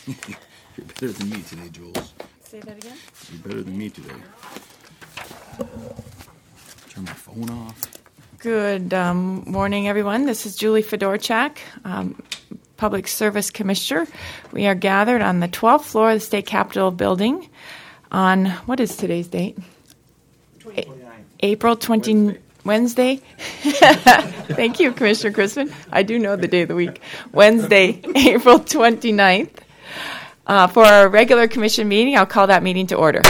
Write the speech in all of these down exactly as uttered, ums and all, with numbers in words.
You're better than me today, Jules. Say that again? You're better than me today. Turn my phone off. Good um, morning, everyone. This is Julie Fedorchak, um, Public Service Commissioner. We are gathered on the twelfth floor of the State Capitol building on, what is today's date? A- April twentieth. Wednesday. Thank you, Commissioner Crispin. I do know the day of the week. Wednesday, April twenty-ninth. Uh, for our regular commission meeting, I'll call that meeting to order.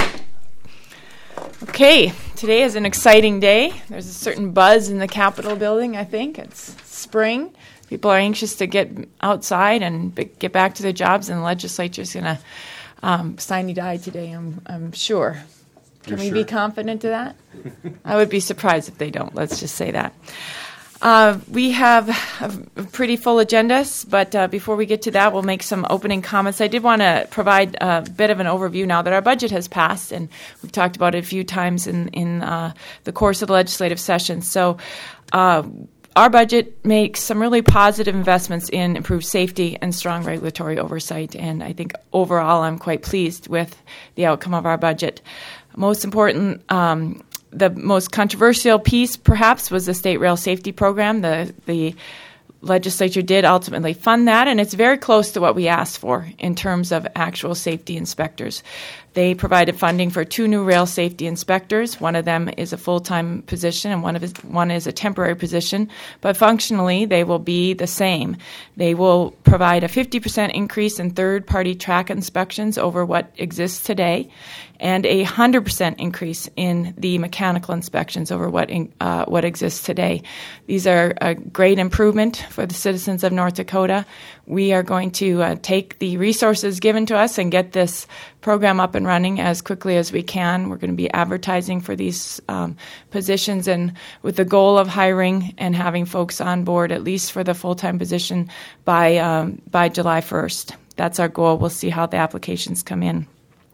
Okay, today is an exciting day. There's a certain buzz in the Capitol building, I think. It's spring. People are anxious to get outside and b- get back to their jobs, and the legislature is going to um, sine die today, I'm, I'm sure. Can You're we sure? be confident of that? I would be surprised if they don't. Let's just say that. Uh, we have a, a pretty full agenda, but uh, before we get to that, we'll make some opening comments. I did want to provide a bit of an overview now that our budget has passed, and we've talked about it a few times in, in uh, the course of the legislative session. So uh, our budget makes some really positive investments in improved safety and strong regulatory oversight, and I think overall I'm quite pleased with the outcome of our budget. Most important, um, the most controversial piece, perhaps, was the State Rail Safety Program. The the legislature did ultimately fund that, and it's very close to what we asked for in terms of actual safety inspectors. They provided funding for two new rail safety inspectors. One of them is a full-time position, and one of his, one is a temporary position. But functionally, they will be the same. They will provide a fifty percent increase in third-party track inspections over what exists today, and a one hundred percent increase in the mechanical inspections over what in, uh, what exists today. These are a great improvement for the citizens of North Dakota. We are going to uh, take the resources given to us and get this program up and running as quickly as we can. We're going to be advertising for these um, positions, and with the goal of hiring and having folks on board, at least for the full-time position, by um, by July first. That's our goal. We'll see how the applications come in.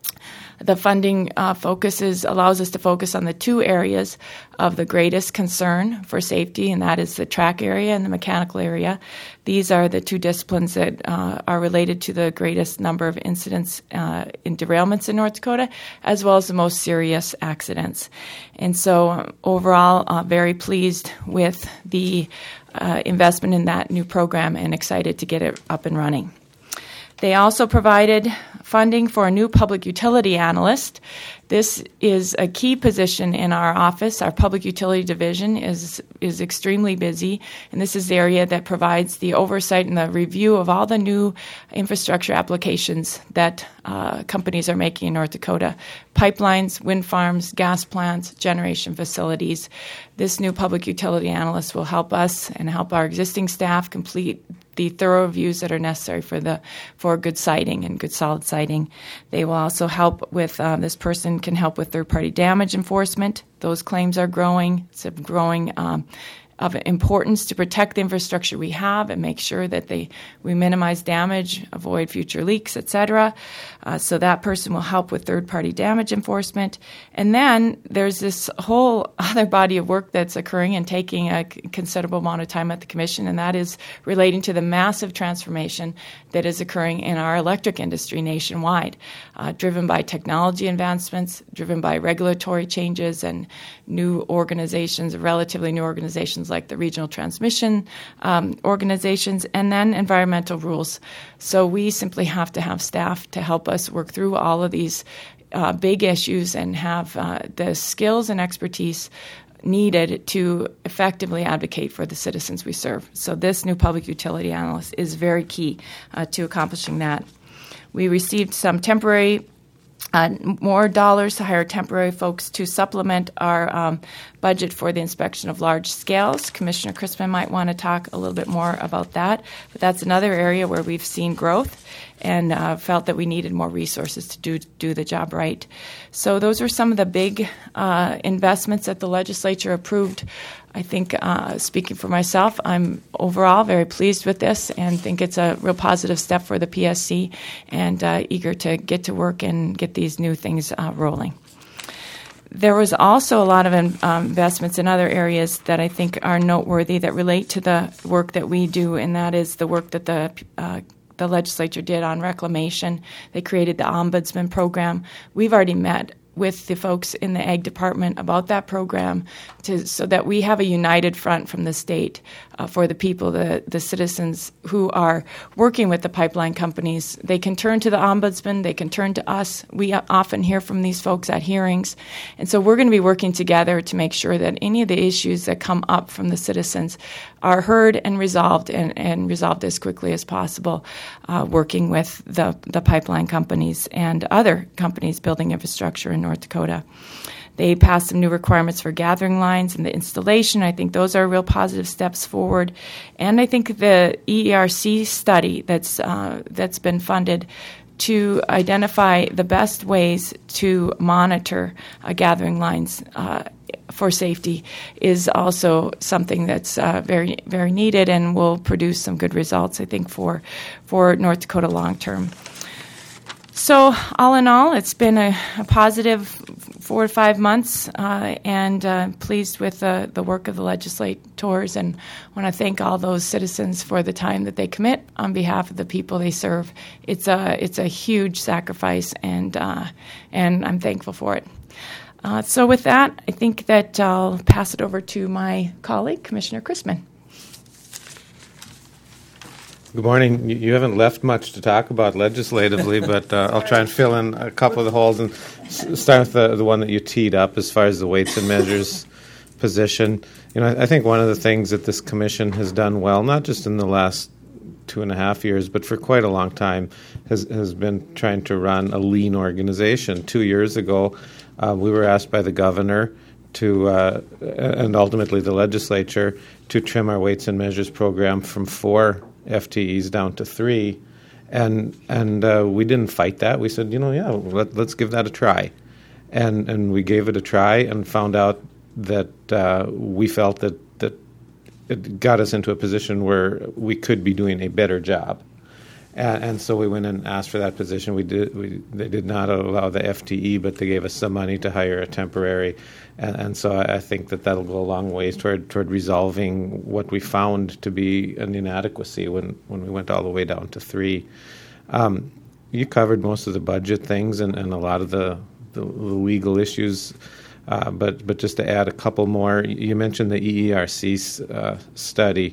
The funding uh, focuses allows us to focus on the two areas of the greatest concern for safety, and that is the track area and the mechanical area. These are the two disciplines that uh, are related to the greatest number of incidents uh, in derailments in North Dakota, as well as the most serious accidents. And so um, overall, uh, very pleased with the uh, investment in that new program and excited to get it up and running. They also provided funding for a new public utility analyst. This is a key position in our office. Our public utility division is is extremely busy, and this is the area that provides the oversight and the review of all the new infrastructure applications that uh, companies are making in North Dakota. Pipelines, wind farms, gas plants, generation facilities. This new public utility analyst will help us and help our existing staff complete the thorough reviews that are necessary for the for good siting and good solid siting. They will also help with, uh, this person can help with third-party damage enforcement. Those claims are growing. It's a growing um, of importance to protect the infrastructure we have and make sure that they we minimize damage, avoid future leaks, et cetera. Uh, so that person will help with third-party damage enforcement. And then there's this whole other body of work that's occurring and taking a considerable amount of time at the Commission, and that is relating to the massive transformation that is occurring in our electric industry nationwide, uh, driven by technology advancements, driven by regulatory changes and new organizations, relatively new organizations like the regional transmission um, organizations, and then environmental rules. So we simply have to have staff to help us work through all of these uh, big issues and have uh, the skills and expertise needed to effectively advocate for the citizens we serve. So this new public utility analyst is very key uh, to accomplishing that. We received some temporary Uh, more dollars to hire temporary folks to supplement our um, budget for the inspection of large scales. Commissioner Crispin might want to talk a little bit more about that, but that's another area where we've seen growth and uh, felt that we needed more resources to do do the job right. So those are some of the big uh, investments that the legislature approved. I think, uh, speaking for myself, I'm overall very pleased with this and think it's a real positive step for the P S C, and uh, eager to get to work and get these new things uh, rolling. There was also a lot of um, investments in other areas that I think are noteworthy that relate to the work that we do, and that is the work that the uh, the legislature did on reclamation. They created the ombudsman program. We've already met with the folks in the Ag Department about that program to, so that we have a united front from the state uh, for the people, the, the citizens who are working with the pipeline companies. They can turn to the ombudsman. They can turn to us. We often hear from these folks at hearings. And so we're going to be working together to make sure that any of the issues that come up from the citizens are heard and resolved and, and resolved as quickly as possible, uh, working with the, the pipeline companies and other companies building infrastructure in North Dakota. They passed some new requirements for gathering lines and the installation. I think those are real positive steps forward. And I think the E E R C study that's uh, that's been funded to identify the best ways to monitor uh, gathering lines uh, for safety is also something that's uh, very, very needed and will produce some good results, I think, for for North Dakota long term. So all in all, it's been a, a positive four to five months, uh, and uh, pleased with uh, the work of the legislators, and want to thank all those citizens for the time that they commit on behalf of the people they serve. It's a it's a huge sacrifice, and uh, and I'm thankful for it. Uh, so with that, I think that I'll pass it over to my colleague, Commissioner Chrisman. Good morning. You you haven't left much to talk about legislatively, but uh, I'll try and fill in a couple of the holes and s- start with the, the one that you teed up as far as the weights and measures position. You know, I, I think one of the things that this commission has done well, not just in the last two and a half years, but for quite a long time, has, has been trying to run a lean organization. Two years ago, uh, we were asked by the governor to, uh, and ultimately the legislature, to trim our weights and measures program from four F T Es down to three, and and uh, we didn't fight that. We said, you know, yeah, let, let's give that a try, and and we gave it a try and found out that uh, we felt that that it got us into a position where we could be doing a better job, and, and so we went and asked for that position. We did. We they did not allow the F T E, but they gave us some money to hire a temporary. And, and so I think that that'll go a long ways toward toward resolving what we found to be an inadequacy when, when we went all the way down to three. Um, you covered most of the budget things and, and a lot of the, the legal issues, uh, but but just to add a couple more, you mentioned the E E R C uh, study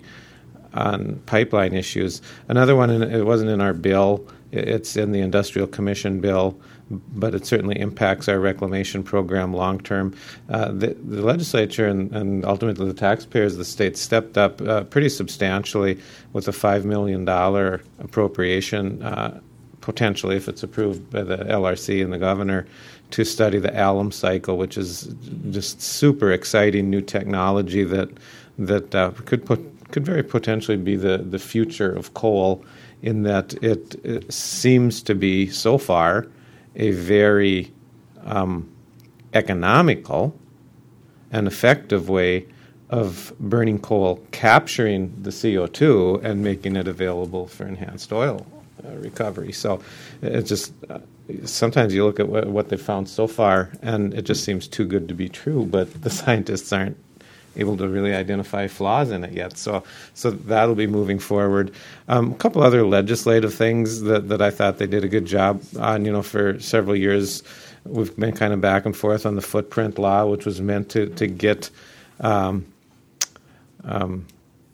on pipeline issues. Another one, in, it wasn't in our bill, it's in the Industrial Commission bill, but it certainly impacts our reclamation program long term. Uh, the, the legislature and, and ultimately the taxpayers of the state stepped up uh, pretty substantially with a five million dollars appropriation, uh, potentially if it's approved by the L R C and the governor, to study the alum cycle, which is just super exciting new technology that that uh, could put, could very potentially be the, the future of coal, in that it, it seems to be so far a very um, economical and effective way of burning coal, capturing the C O two and making it available for enhanced oil uh, recovery. So it's just uh, sometimes you look at what, what they've found so far, and it just seems too good to be true, but the scientists aren't able to really identify flaws in it yet. So so that'll be moving forward. Um, a couple other legislative things that, that I thought they did a good job on. You know, for several years, we've been kind of back and forth on the footprint law, which was meant to, to get um, um,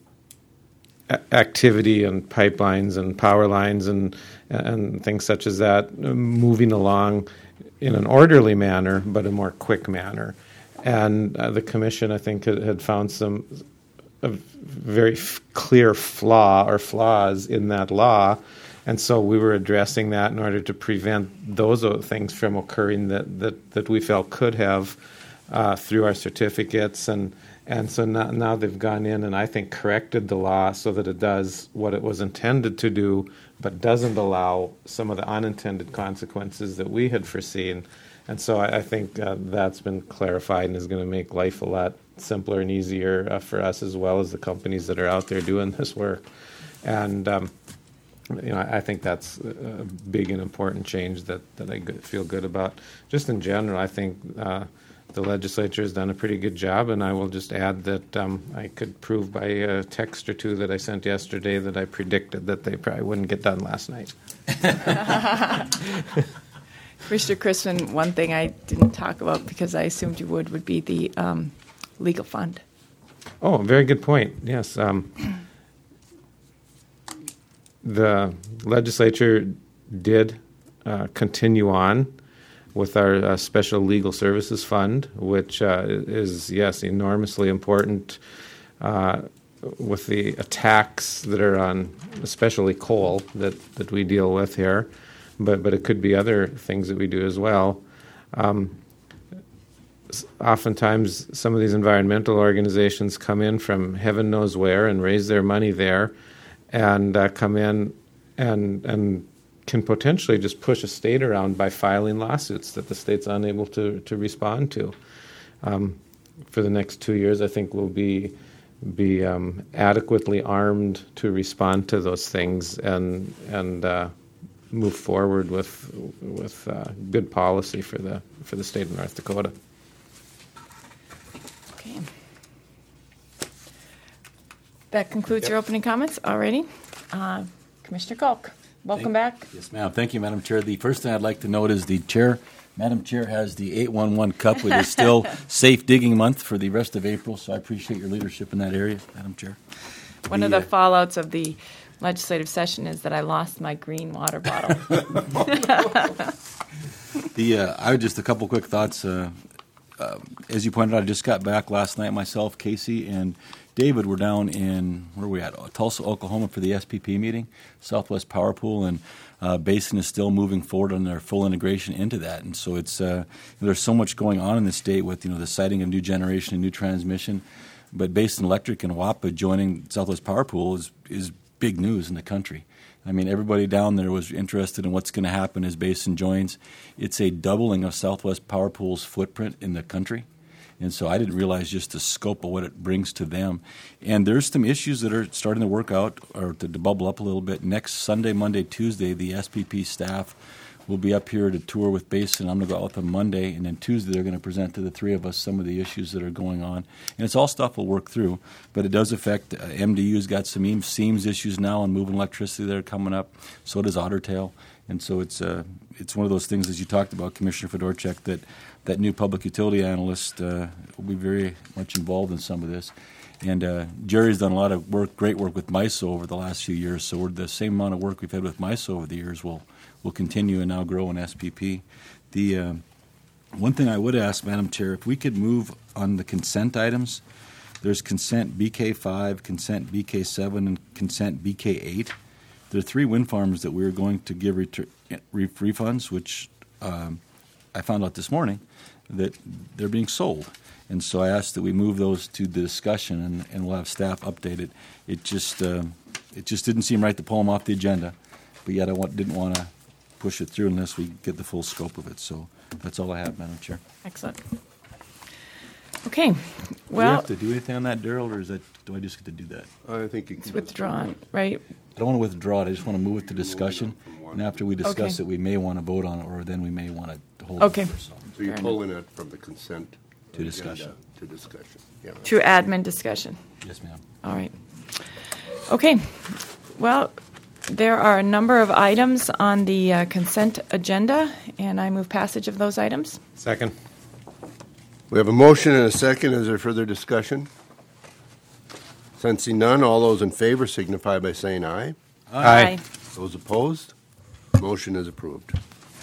a- activity and pipelines and power lines and, and things such as that moving along in an orderly manner, but a more quick manner. And uh, the commission, I think, had, had found some a very f- clear flaw or flaws in that law, and so we were addressing that in order to prevent those things from occurring that, that, that we felt could have uh, through our certificates. And and so now, now they've gone in and I think corrected the law so that it does what it was intended to do, but doesn't allow some of the unintended consequences that we had foreseen. And so I, I think uh, that's been clarified and is going to make life a lot simpler and easier uh, for us as well as the companies that are out there doing this work. And um, you know, I, I think that's a big and important change that, that I good, feel good about. Just in general, I think uh, the legislature has done a pretty good job, and I will just add that um, I could prove by a text or two that I sent yesterday that I predicted that they probably wouldn't get done last night. Commissioner Crispin, one thing I didn't talk about because I assumed you would would be the um, legal fund. Oh, very good point. Yes. Um, the legislature did uh, continue on with our uh, Special Legal Services Fund, which uh, is, yes, enormously important uh, with the attacks that are on especially coal that, that we deal with here, but, but it could be other things that we do as well. Um, oftentimes, some of these environmental organizations come in from heaven knows where and raise their money there and uh, come in and and can potentially just push a state around by filing lawsuits that the state's unable to, to respond to. Um, for the next two years, I think we'll be be um, adequately armed to respond to those things and and uh, move forward with with uh, good policy for the for the state of North Dakota. Okay. That concludes Yep. your opening comments already. Uh, Commissioner Kalk, welcome Thank- back. Yes, ma'am. Thank you, Madam Chair. The first thing I'd like to note is the chair, Madam Chair, has the eight one one cup, which is still Safe Digging Month for the rest of April, so I appreciate your leadership in that area, Madam Chair. One of the fallouts of the legislative session is that I lost my green water bottle. The uh, I would just a couple quick thoughts. Uh, uh, as you pointed out, I just got back last night. Myself, Casey, and David were down in where were we at Tulsa, Oklahoma, for the S P P meeting, Southwest Power Pool, and uh, Basin is still moving forward on their full integration into that. And so it's uh, there's so much going on in the state with you know the siting of new generation and new transmission. But Basin Electric and W A P A joining Southwest Power Pool is is big news in the country. I mean, everybody down there was interested in what's going to happen as Basin joins. It's a doubling of Southwest Power Pool's footprint in the country. And so I didn't realize just the scope of what it brings to them. And there's some issues that are starting to work out or to, to bubble up a little bit. Next Sunday, Monday, Tuesday, the S P P staff will be up here to tour with Basin. I'm going to go out with them Monday, and then Tuesday they're going to present to the three of us some of the issues that are going on. And it's all stuff we'll work through, but it does affect uh, M D U's got some E A M S issues now on moving electricity that are coming up. So does Otter Tail. And so it's uh, it's one of those things, as you talked about, Commissioner Fedorchak, that that new public utility analyst uh, will be very much involved in some of this. And uh, Jerry's done a lot of work, great work with MISO over the last few years. So we're the same amount of work we've had with MISO over the years will will continue and now grow in S P P. The uh, one thing I would ask, Madam Chair, if we could move on the consent items. There's consent B K five, consent B K seven, and consent B K eight. There are three wind farms that we're going to give retur- re- refunds, which um, I found out this morning that they're being sold. And so I asked that we move those to the discussion, and, and we'll have staff update it. It just uh, it just didn't seem right to pull them off the agenda, but yet I want, didn't want to push it through unless we get the full scope of it. So that's all I have, Madam Chair. Excellent. Okay. do we Well, have to do anything on that, Daryl, or is that do I just get to do that? I think you can. it's withdrawn, right? I don't want to withdraw it. I just want to move it to discussion. And after we discuss Okay. it, we may want to vote on it, or then we may want to hold Okay. it for some. So you're Fair pulling it from the consent To agenda discussion. To discussion. Yeah. To admin discussion. Yes, ma'am. All right. Okay. Well, there are a number of items on the uh, consent agenda, and I move passage of those items. Second. We have a motion and a second. Is there further discussion? Sensing none, all those in favor signify by saying aye. Aye. Those opposed? Motion is approved.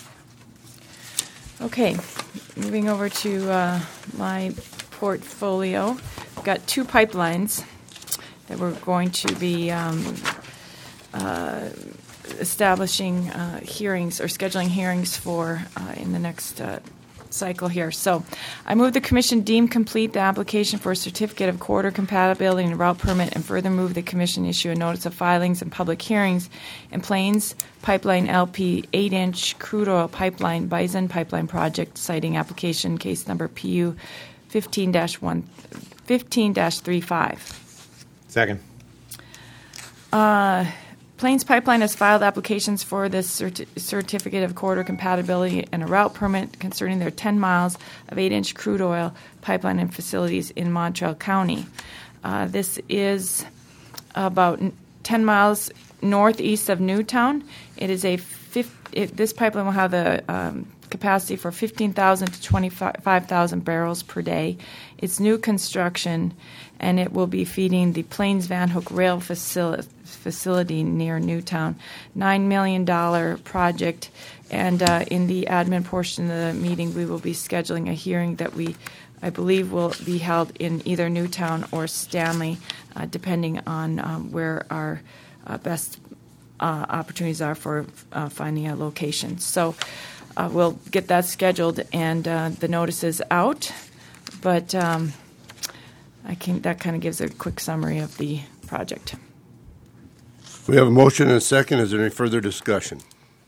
Okay, moving over to uh, my portfolio. I've got two pipelines that we're going to be um, uh, establishing uh, hearings or scheduling hearings for uh, in the next uh, cycle here. So I move the commission deem complete the application for a certificate of corridor compatibility and route permit, and further move the commission issue a notice of filings and public hearings in Plains Pipeline L P eight-inch crude oil pipeline Bison Pipeline Project citing application case number P U fifteen dash one fifteen dash thirty-five. Second. Plains Pipeline has filed applications for this certi- certificate of corridor compatibility and a route permit concerning their ten miles of eight-inch crude oil pipeline and facilities in Montreal County. Uh, this is about ten miles northeast of Newtown. It is a fifth, it, this pipeline will have the um, capacity for fifteen thousand to twenty-five thousand barrels per day. It's new construction, and it will be feeding the Plains Van Hook Rail facility, facility near Newtown. nine million dollars project, and uh, in the admin portion of the meeting, we will be scheduling a hearing that we, I believe, will be held in either Newtown or Stanley, uh, depending on um, where our uh, best uh, opportunities are for uh, finding a location. So Uh, we'll get that scheduled, and uh, the notice is out. But um, I can, that kind of gives a quick summary of the project. We have a motion and a second. Is there any further discussion?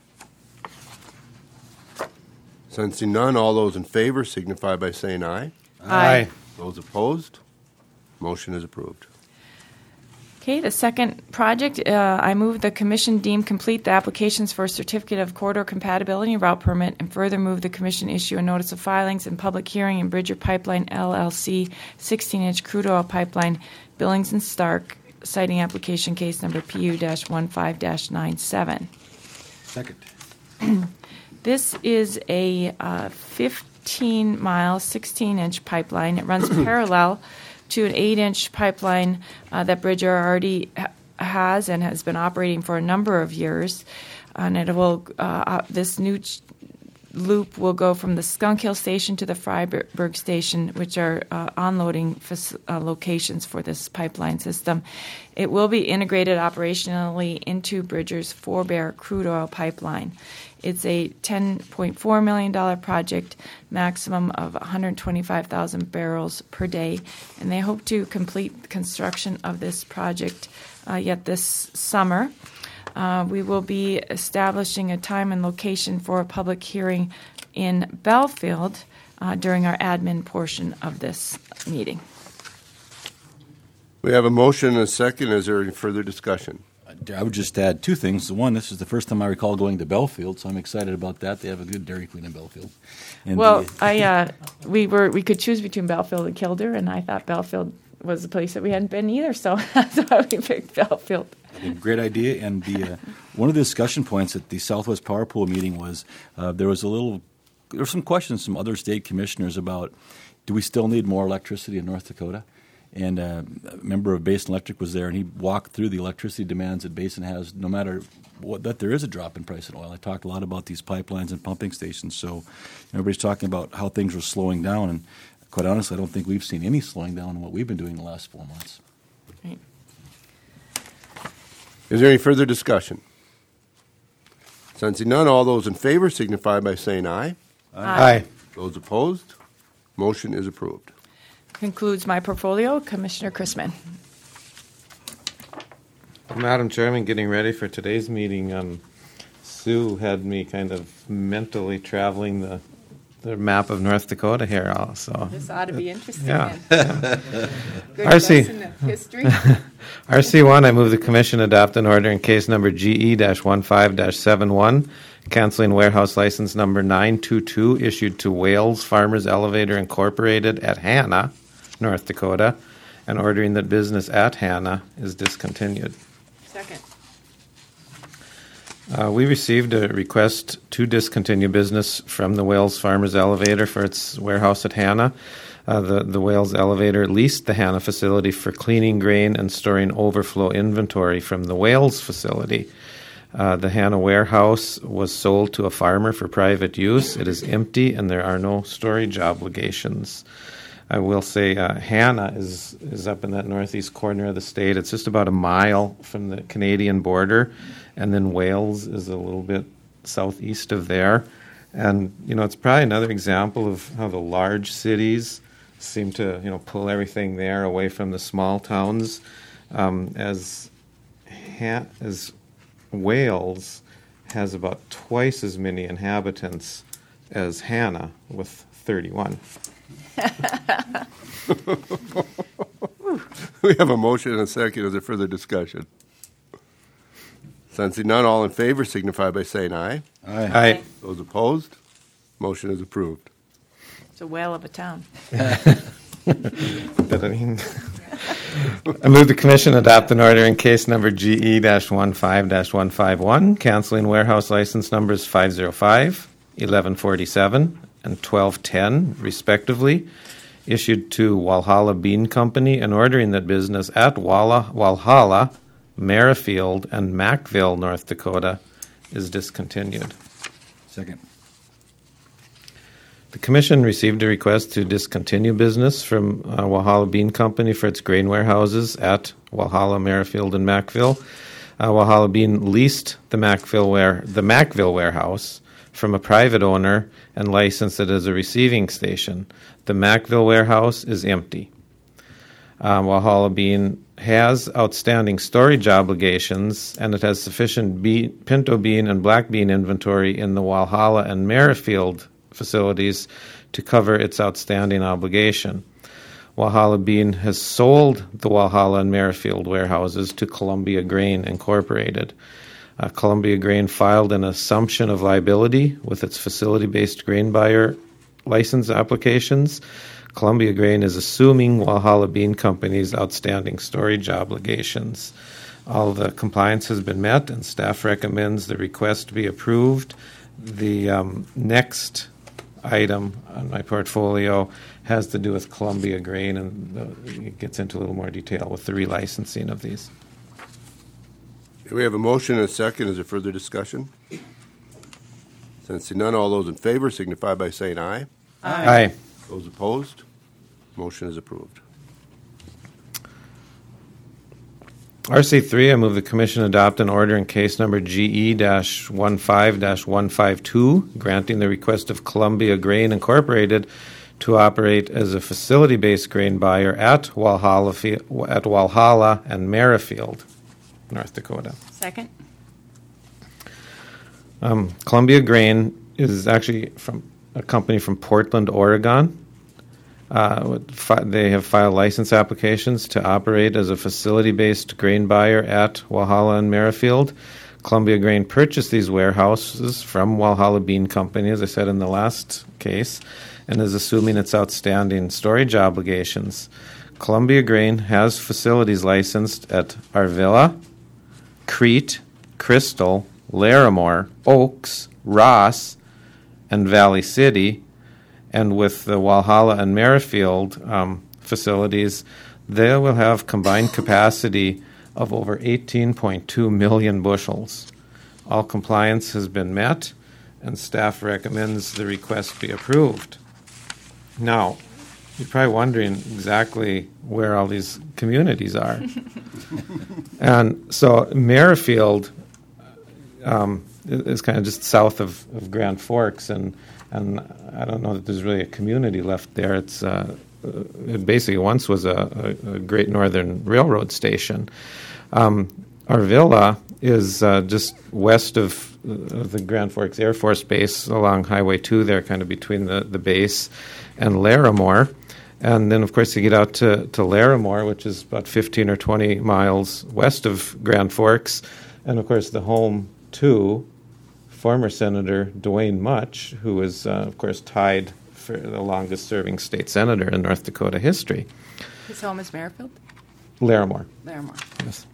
Sensing none, all those in favor signify by saying aye. Aye. Those opposed, motion is approved. Okay, the second project, uh, I move the commission deem complete the applications for a certificate of corridor compatibility and route permit, and further move the commission issue a notice of filings and public hearing in Bridger Pipeline L L C sixteen-inch crude oil pipeline, Billings and Stark, citing application case number P U fifteen ninety-seven. Second. This is a uh, fifteen-mile, sixteen-inch pipeline. It runs parallel to an eight-inch pipeline uh, that Bridger already ha- has and has been operating for a number of years. And it will uh, uh, this new ch- loop will go from the Skunk Hill station to the Freiburg station, which are uh, onloading fac- uh, locations for this pipeline system. It will be integrated operationally into Bridger's Four-Bear crude oil pipeline. It's a ten point four million dollars project, maximum of one hundred twenty-five thousand barrels per day, and they hope to complete construction of this project uh, yet this summer. Uh, we will be establishing a time and location for a public hearing in Belfield uh, during our admin portion of this meeting. We have a motion and a second. Is there any further discussion? I would just add two things. One, this is the first time I recall going to Belfield, so I'm excited about that. They have a good Dairy Queen in Belfield. And Well, the, I uh, we were we could choose between Belfield and Kildare, and I thought Belfield was a place that we hadn't been either, so that's why we picked Belfield. Great idea. And the uh, one of the discussion points at the Southwest Power Pool meeting was uh, there was a little there were some questions from other state commissioners about, do we still need more electricity in North Dakota? And uh, a member of Basin Electric was there, and he walked through the electricity demands that Basin has, no matter what, that there is a drop in price in oil. I talked a lot about these pipelines and pumping stations, so everybody's talking about how things are slowing down, and quite honestly, I don't think we've seen any slowing down in what we've been doing the last four months. Right. Is there any further discussion? Sensing none, all those in favor signify by saying aye. Aye. Those opposed, motion is approved. Concludes my portfolio. Commissioner Chrisman. Madam Chairman, getting ready for today's meeting, um, Sue had me kind of mentally traveling the the map of North Dakota here also. This ought to be interesting. Yeah. Good R C. lesson of history. R C one, I move the Commission adopt an order in case number G E fifteen seventy-one, canceling warehouse license number nine two two issued to Wales Farmers Elevator Incorporated at Hanna, North Dakota, and ordering that business at Hanna is discontinued. Second. Uh, we received a request to discontinue business from the Wales Farmers Elevator for its warehouse at Hanna. Uh, the, the Wales Elevator leased the Hanna facility for cleaning grain and storing overflow inventory from the Wales facility. Uh, the Hanna warehouse was sold to a farmer for private use. It is empty, and there are no storage obligations. I will say uh, Hanna is, is up in that northeast corner of the state. It's just about a mile from the Canadian border, and then Wales is a little bit southeast of there. And, you know, it's probably another example of how the large cities seem to, you know, pull everything there away from the small towns. Um, as, ha- as Wales has about twice as many inhabitants as Hanna, with thirty-one. We have a motion and a second. Is there further discussion? Sensing none, all in favor signify by saying aye. Aye. Aye. Those opposed, motion is approved. It's a whale of a town. But I mean, I move the commission adopt an order in case number G E fifteen one five one, canceling warehouse license numbers five oh five, eleven forty-seven, and twelve ten, respectively, issued to Walhalla Bean Company and ordering that business at Walla, Walhalla, Merrifield, and Mackville, North Dakota, is discontinued. Second. The commission received a request to discontinue business from uh, Walhalla Bean Company for its grain warehouses at Walhalla, Merrifield, and Mackville. Uh, Walhalla Bean leased the Mackville, ware- the Mackville warehouse from a private owner and licensed it as a receiving station. The Mackville warehouse is empty. Uh, Walhalla Bean has outstanding storage obligations, and it has sufficient bean, pinto bean and black bean inventory in the Walhalla and Merrifield facilities to cover its outstanding obligation. Walhalla Bean has sold the Walhalla and Merrifield warehouses to Columbia Grain Incorporated. Uh, Columbia Grain filed an assumption of liability with its facility-based grain buyer license applications. Columbia Grain is assuming Walhalla Bean Company's outstanding storage obligations. All the compliance has been met, and staff recommends the request be approved. The um, next item on my portfolio has to do with Columbia Grain, and uh, it gets into a little more detail with the relicensing of these. We have a motion and a second. Is there further discussion? Sensing none, all those in favor signify by saying aye. Aye. Aye. Those opposed, motion is approved. R C three, I move the commission adopt an order in case number G E fifteen one five two, granting the request of Columbia Grain Incorporated to operate as a facility-based grain buyer at Walhalla, at Walhalla and Merrifield, North Dakota. Second. Um, Columbia Grain is actually from a company from Portland, Oregon. Uh, they have filed license applications to operate as a facility-based grain buyer at Walhalla and Merrifield. Columbia Grain purchased these warehouses from Walhalla Bean Company, as I said in the last case, and is assuming its outstanding storage obligations. Columbia Grain has facilities licensed at Arvilla, Crete, Crystal, Larimore, Oaks, Ross, and Valley City. And with the Walhalla and Merrifield um, facilities, they will have combined capacity of over eighteen point two million bushels. All compliance has been met, and staff recommends the request be approved. Now, you're probably wondering exactly where all these communities are. And so Merrifield um, is kind of just south of, of Grand Forks, and And I don't know that there's really a community left there. It's uh, it basically once was a, a, a Great Northern Railroad station. Um, Arvilla is uh, just west of, of the Grand Forks Air Force Base along Highway two there, kind of between the, the base and Larimore. And then, of course, you get out to, to Larimore, which is about fifteen or twenty miles west of Grand Forks. And, of course, the home to former Senator Dwayne Much, who is, uh, of course, tied for the longest-serving state senator in North Dakota history. His home is Merrifield? Larimore. Larimore. Yes.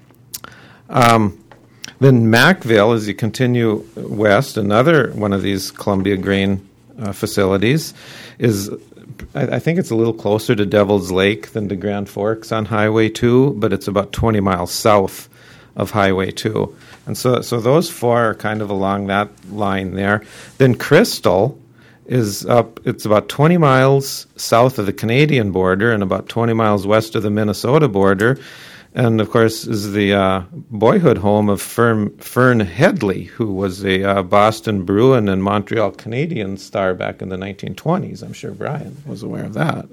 Um, then Mackville, as you continue west, another one of these Columbia Grain uh, facilities, is, I, I think it's a little closer to Devil's Lake than to Grand Forks on Highway two, but it's about twenty miles south of Highway two. And so so those four are kind of along that line there. Then Crystal is up, it's about twenty miles south of the Canadian border and about twenty miles west of the Minnesota border. And, of course, is the uh, boyhood home of Fern, Fern Headley, who was a uh, Boston Bruin and Montreal Canadiens star back in the nineteen twenties. I'm sure Brian was aware of that.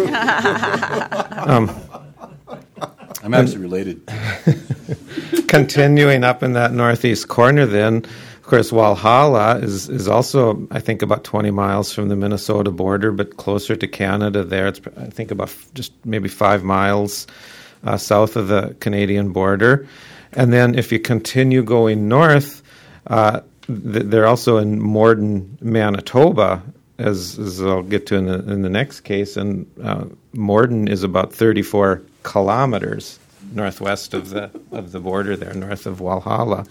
um, I'm actually related. Continuing up in that northeast corner, then, of course, Walhalla is, is also, I think, about twenty miles from the Minnesota border, but closer to Canada there. It's, I think, about f- just maybe five miles uh, south of the Canadian border. And then if you continue going north, uh, th- they're also in Morden, Manitoba, as, as I'll get to in the, in the next case. And uh, Morden is about thirty-four kilometers northwest of the of the border there, north of Walhalla.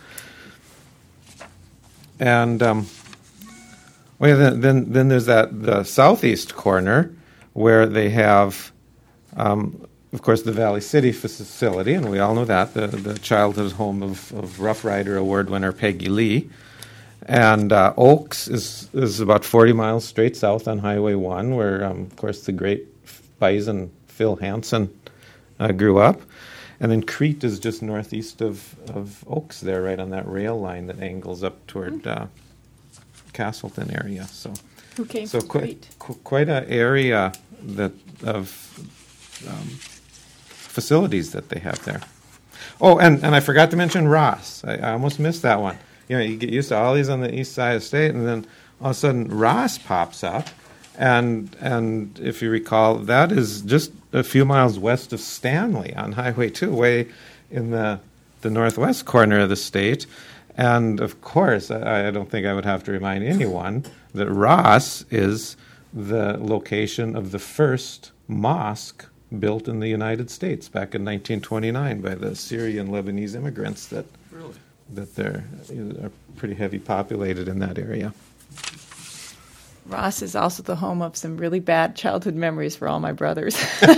And um, well, then, then then there's that the southeast corner where they have, um, of course, the Valley City facility, and we all know that, the, the childhood home of, of Rough Rider Award winner Peggy Lee. And uh, Oaks is, is about forty miles straight south on Highway one, where, um, of course, the great bison Phil Hansen uh, grew up. And then Crete is just northeast of, of Oaks there, right on that rail line that angles up toward uh, Castleton area. So, Who came so from quite, Crete? qu- quite an area that of um, facilities that they have there. Oh, and, and I forgot to mention Ross. I, I almost missed that one. You know, you get used to all these on the east side of the state, and then all of a sudden Ross pops up. And and if you recall, that is just a few miles west of Stanley on Highway two, way in the the northwest corner of the state. And of course, I, I don't think I would have to remind anyone that Ross is the location of the first mosque built in the United States back in nineteen twenty-nine by the Syrian Lebanese immigrants that Really? that they're are pretty heavy populated in that area. Ross is also the home of some really bad childhood memories for all my brothers.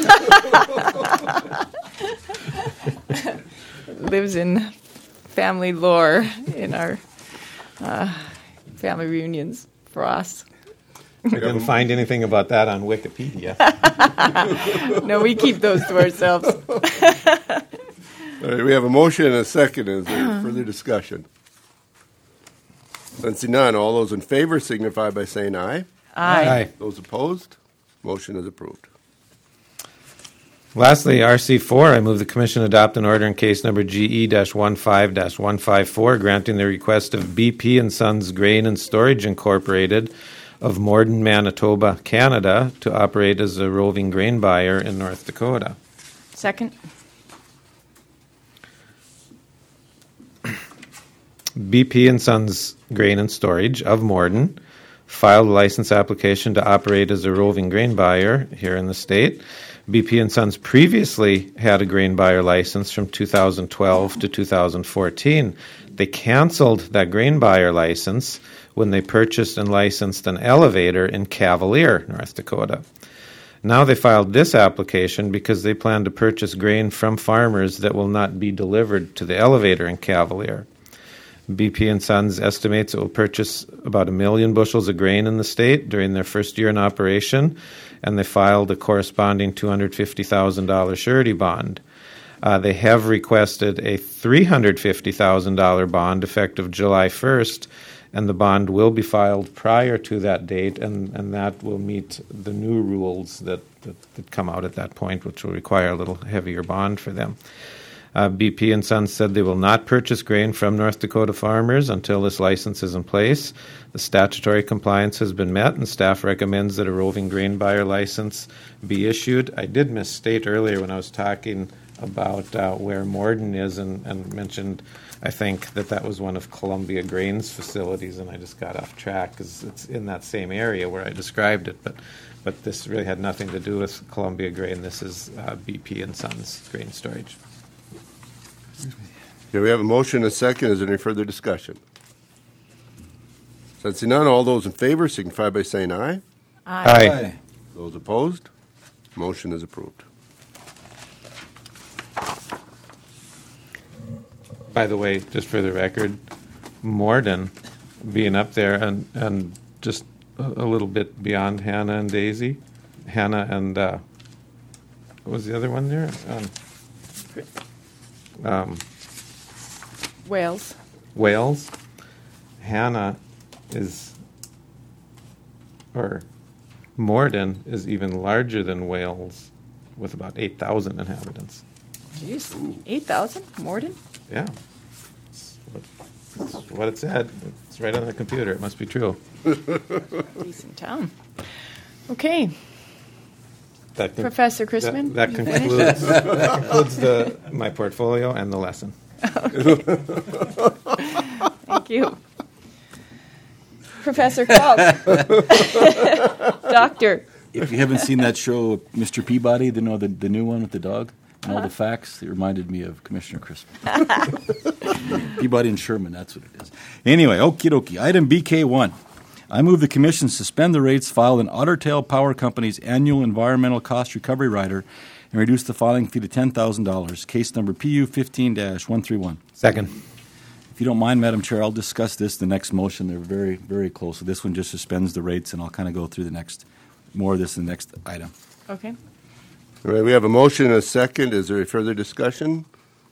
Lives in family lore in our uh, family reunions for us. I didn't find anything about that on Wikipedia. No, we keep those to ourselves. All right, we have a motion and a second. Is there further discussion? Sensing none, all those in favor signify by saying aye. Aye. Those opposed, motion is approved. Lastly, R C four, I move the Commission adopt an order in case number G E fifteen one five four, granting the request of B P and Sons Grain and Storage Incorporated of Morden, Manitoba, Canada, to operate as a roving grain buyer in North Dakota. Second. B P and Sons Grain and Storage of Morden filed a license application to operate as a roving grain buyer here in the state. B P and Sons previously had a grain buyer license from two thousand twelve to two thousand fourteen. They canceled that grain buyer license when they purchased and licensed an elevator in Cavalier, North Dakota. Now they filed this application because they plan to purchase grain from farmers that will not be delivered to the elevator in Cavalier. B P and Sons estimates it will purchase about a million bushels of grain in the state during their first year in operation, and they filed a corresponding two hundred fifty thousand dollars surety bond. Uh, they have requested a three hundred fifty thousand dollars bond effective July first, and the bond will be filed prior to that date, and, and that will meet the new rules that, that, that come out at that point, which will require a little heavier bond for them. Uh, B P and Sons said they will not purchase grain from North Dakota farmers until this license is in place. The statutory compliance has been met, and staff recommends that a roving grain buyer license be issued. I did misstate earlier when I was talking about uh, where Morden is and, and mentioned, I think, that that was one of Columbia Grain's facilities, and I just got off track because it's in that same area where I described it. But but this really had nothing to do with Columbia Grain. This is uh, B P and Sons Grain Storage. Okay, we have a motion and a second. Is there any further discussion? Sensing none, all those in favor signify by saying aye. Aye. Those opposed, motion is approved. By the way, just for the record, Morden being up there and, and just a, a little bit beyond Hannah and Daisy. Hannah and, uh, what was the other one there? Um, um, Wales. Wales. Hannah is, or Morden is even larger than Wales with about eight thousand inhabitants. Jeez. eight thousand? Morden? Yeah. It's what, it's what it said. It's right on the computer. It must be true. Decent town. Okay. That con- Professor Chrisman, That, that you concludes, that concludes the, my portfolio and the lesson. Thank you. Professor Falk. Doctor. If you haven't seen that show, Mister Peabody, the, know, the, the new one with the dog and all the facts, it reminded me of Commissioner Crispin. Peabody and Sherman, that's what it is. Anyway, okie dokie. Item B K one. I move the Commission suspend the rates filed in Otter Tail Power Company's annual environmental cost recovery rider and reduce the filing fee to ten thousand dollars. Case number P U fifteen dash one three one. Second. If you don't mind, Madam Chair, I'll discuss this the next motion. They're very, very close. So this one just suspends the rates, and I'll kind of go through the next, more of this in the next item. Okay. All right, we have a motion and a second. Is there a further discussion?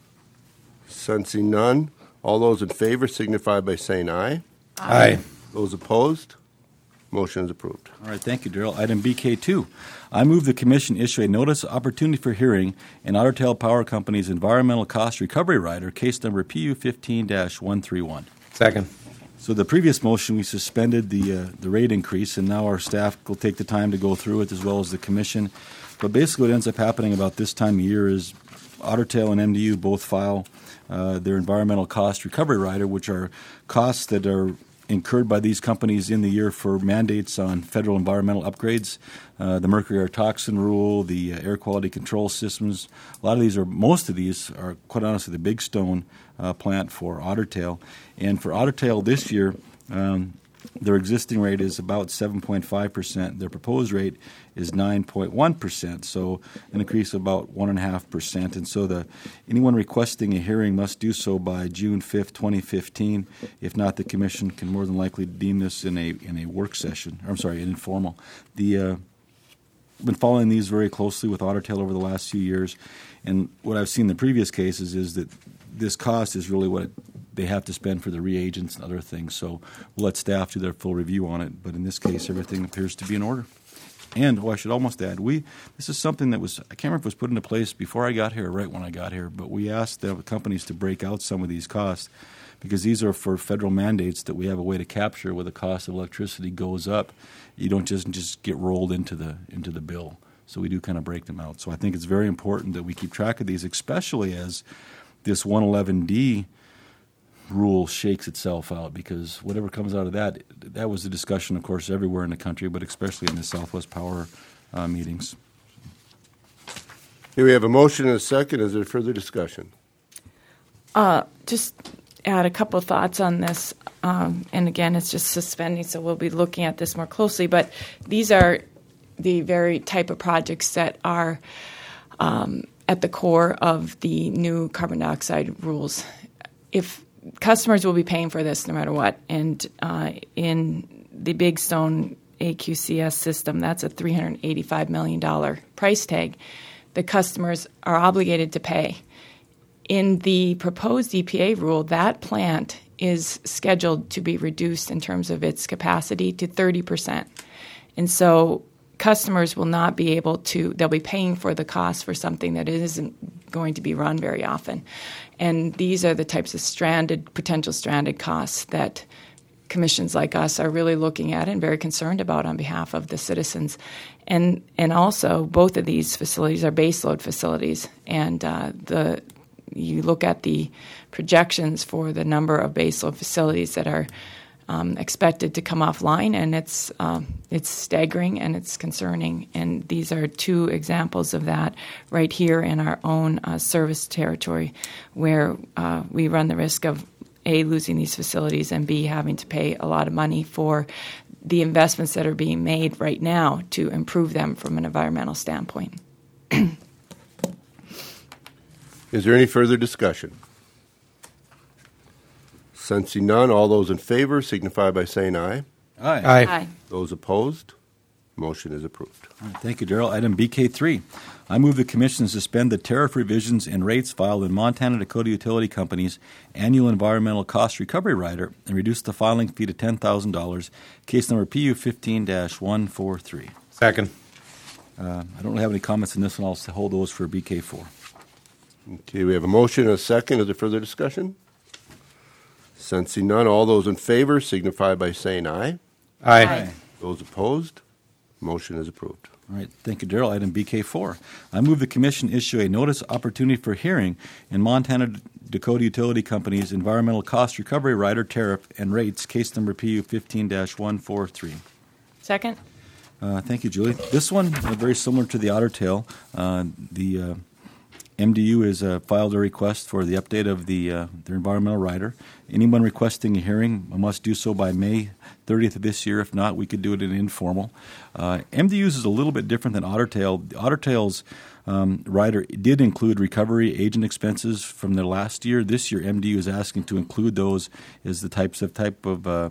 Sensing none. All those in favor signify by saying aye. Aye. Those opposed? Motion is approved. All right, thank you, Darrell. Item B K two. I move the Commission issue a notice of opportunity for hearing in Otter Tail Power Company's environmental cost recovery rider, case number P U fifteen dash one three one. Second. So the previous motion, we suspended the uh, the rate increase, and now our staff will take the time to go through it as well as the Commission. But basically what ends up happening about this time of year is Otter Tail and M D U both file uh, their environmental cost recovery rider, which are costs that are incurred by these companies in the year for mandates on federal environmental upgrades, uh, the mercury air toxin rule, the uh, air quality control systems. A lot of these are, most of these are, quite honestly, the Big Stone uh, plant for Otter Tail. And for Otter Tail this year, um, their existing rate is about seven point five percent. Their proposed rate is nine point one percent, so an increase of about one point five percent. And so the anyone requesting a hearing must do so by June fifth, twenty fifteen. If not, the Commission can more than likely deem this in a in a work session. I'm sorry, an informal. The uh, I've been following these very closely with Otter Tail over the last few years, and what I've seen in the previous cases is that this cost is really what it, they have to spend for the reagents and other things. So we'll let staff do their full review on it. But in this case, everything appears to be in order. And, oh, I should almost add, we this is something that was, I can't remember if it was put into place before I got here or right when I got here, but we asked the companies to break out some of these costs because these are for federal mandates that we have a way to capture where the cost of electricity goes up. You don't just just get rolled into the into the bill. So we do kind of break them out. So I think it's very important that we keep track of these, especially as this one eleven D rule shakes itself out, because whatever comes out of that, that was the discussion, of course, everywhere in the country, but especially in the Southwest Power uh, meetings. Here we have a motion and a second. Is there further discussion? Uh, just add a couple of thoughts on this. Um, and again, it's just suspending, so we'll be looking at this more closely. But these are the very type of projects that are um, at the core of the new carbon dioxide rules. If customers will be paying for this no matter what, and uh, in the Big Stone A Q C S system, that's a three hundred eighty-five million dollars price tag. The customers are obligated to pay. In the proposed E P A rule, that plant is scheduled to be reduced in terms of its capacity to thirty percent. And so customers will not be able to, they'll be paying for the cost for something that isn't going to be run very often. And these are the types of stranded, potential stranded costs that commissions like us are really looking at and very concerned about on behalf of the citizens. And and also, both of these facilities are baseload facilities. And uh, the you look at the projections for the number of baseload facilities that are Um, expected to come offline, and it's um, it's staggering and it's concerning. And these are two examples of that right here in our own uh, service territory, where uh, we run the risk of A, losing these facilities, and B, having to pay a lot of money for the investments that are being made right now to improve them from an environmental standpoint. Is there any further discussion? Sensing none, all those in favor signify by saying aye. Aye. Aye. Aye. Those opposed, motion is approved. All right, thank you, Darrell. Item B K three. I move the Commission suspend the tariff revisions and rates filed in Montana Dakota Utility Company's annual environmental cost recovery rider and reduce the filing fee to ten thousand dollars, case number P U fifteen dash one four three. Second. Uh, I don't really have any comments on this one. I'll hold those for B K four. Okay, we have a motion and a second. Is there further discussion? Sensing none, all those in favor signify by saying aye. Aye. Aye. Those opposed, motion is approved. All right, thank you, Daryl. Item B K four. I move the Commission issue a notice opportunity for hearing in Montana Dakota Utility Company's Environmental Cost Recovery Rider Tariff and Rates, case number P U fifteen dash one four three. Second? Uh, thank you, Julie. This one, uh, very similar to the Otter Tail. Uh, the uh, M D U has uh, filed a request for the update of the uh, their environmental rider. Anyone requesting a hearing must do so by May thirtieth of this year. If not, we could do it in informal. Uh, M D U's is a little bit different than Otter Tail. The Otter Tail's um, rider did include recovery agent expenses from their last year. This year, M D U is asking to include those as the types of type of uh,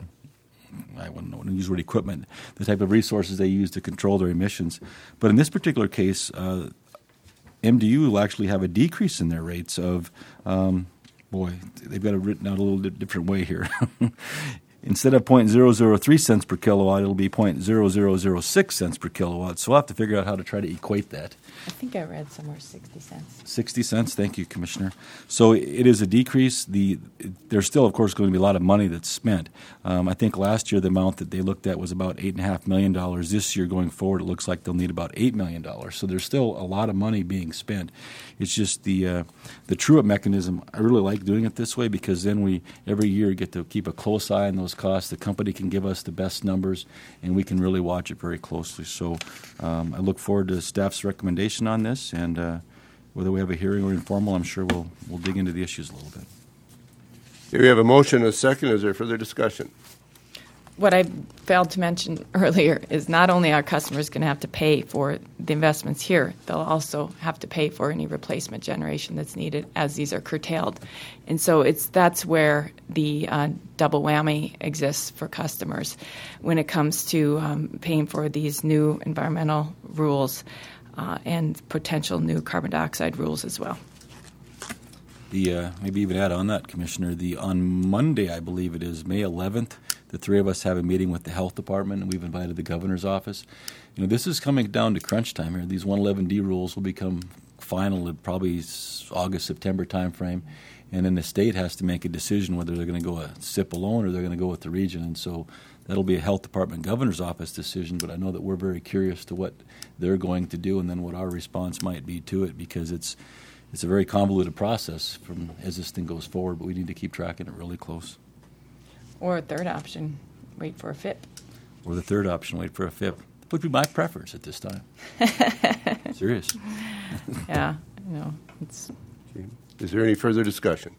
I wouldn't know, use the word equipment, the type of resources they use to control their emissions. But in this particular case, uh, M D U will actually have a decrease in their rates of, um, boy, they've got it written out a little bit different way here. Instead of zero point zero zero three cents per kilowatt, it'll be zero point zero zero zero six cents per kilowatt. So we'll have to figure out how to try to equate that. I think I read somewhere sixty cents. sixty cents, thank you, Commissioner. So it is a decrease. The There's still, of course, going to be a lot of money that's spent. Um, I think last year the amount that they looked at was about eight point five million dollars. This year going forward, it looks like they'll need about eight million dollars. So there's still a lot of money being spent. It's just the uh, the true-up mechanism. I really like doing it this way because then we every year get to keep a close eye on those costs. The company can give us the best numbers, and we can really watch it very closely. So um, I look forward to staff's recommendation on this, and uh, whether we have a hearing or informal, I'm sure we'll we'll dig into the issues a little bit. Here we have a motion and a second. Is there further discussion? What I failed to mention earlier is not only are customers going to have to pay for the investments here, they'll also have to pay for any replacement generation that's needed as these are curtailed. And so it's that's where the uh, double whammy exists for customers when it comes to um, paying for these new environmental rules uh, and potential new carbon dioxide rules as well. The uh, maybe even add on that, Commissioner. The on Monday, I believe it is May eleventh. The three of us have a meeting with the health department, and we've invited the governor's office. You know, this is coming down to crunch time here. These one eleven D rules will become final in probably August, September timeframe, and then the state has to make a decision whether they're going to go a S I P alone or they're going to go with the region. And so that'll be a health department governor's office decision. But I know that we're very curious to what they're going to do, and then what our response might be to it, because it's it's a very convoluted process from as this thing goes forward. But we need to keep tracking it really close. Or a third option, wait for a F I P. Or the third option, wait for a F I P. Would be my preference at this time. Serious. Yeah, you know, it's. Is there any further discussion?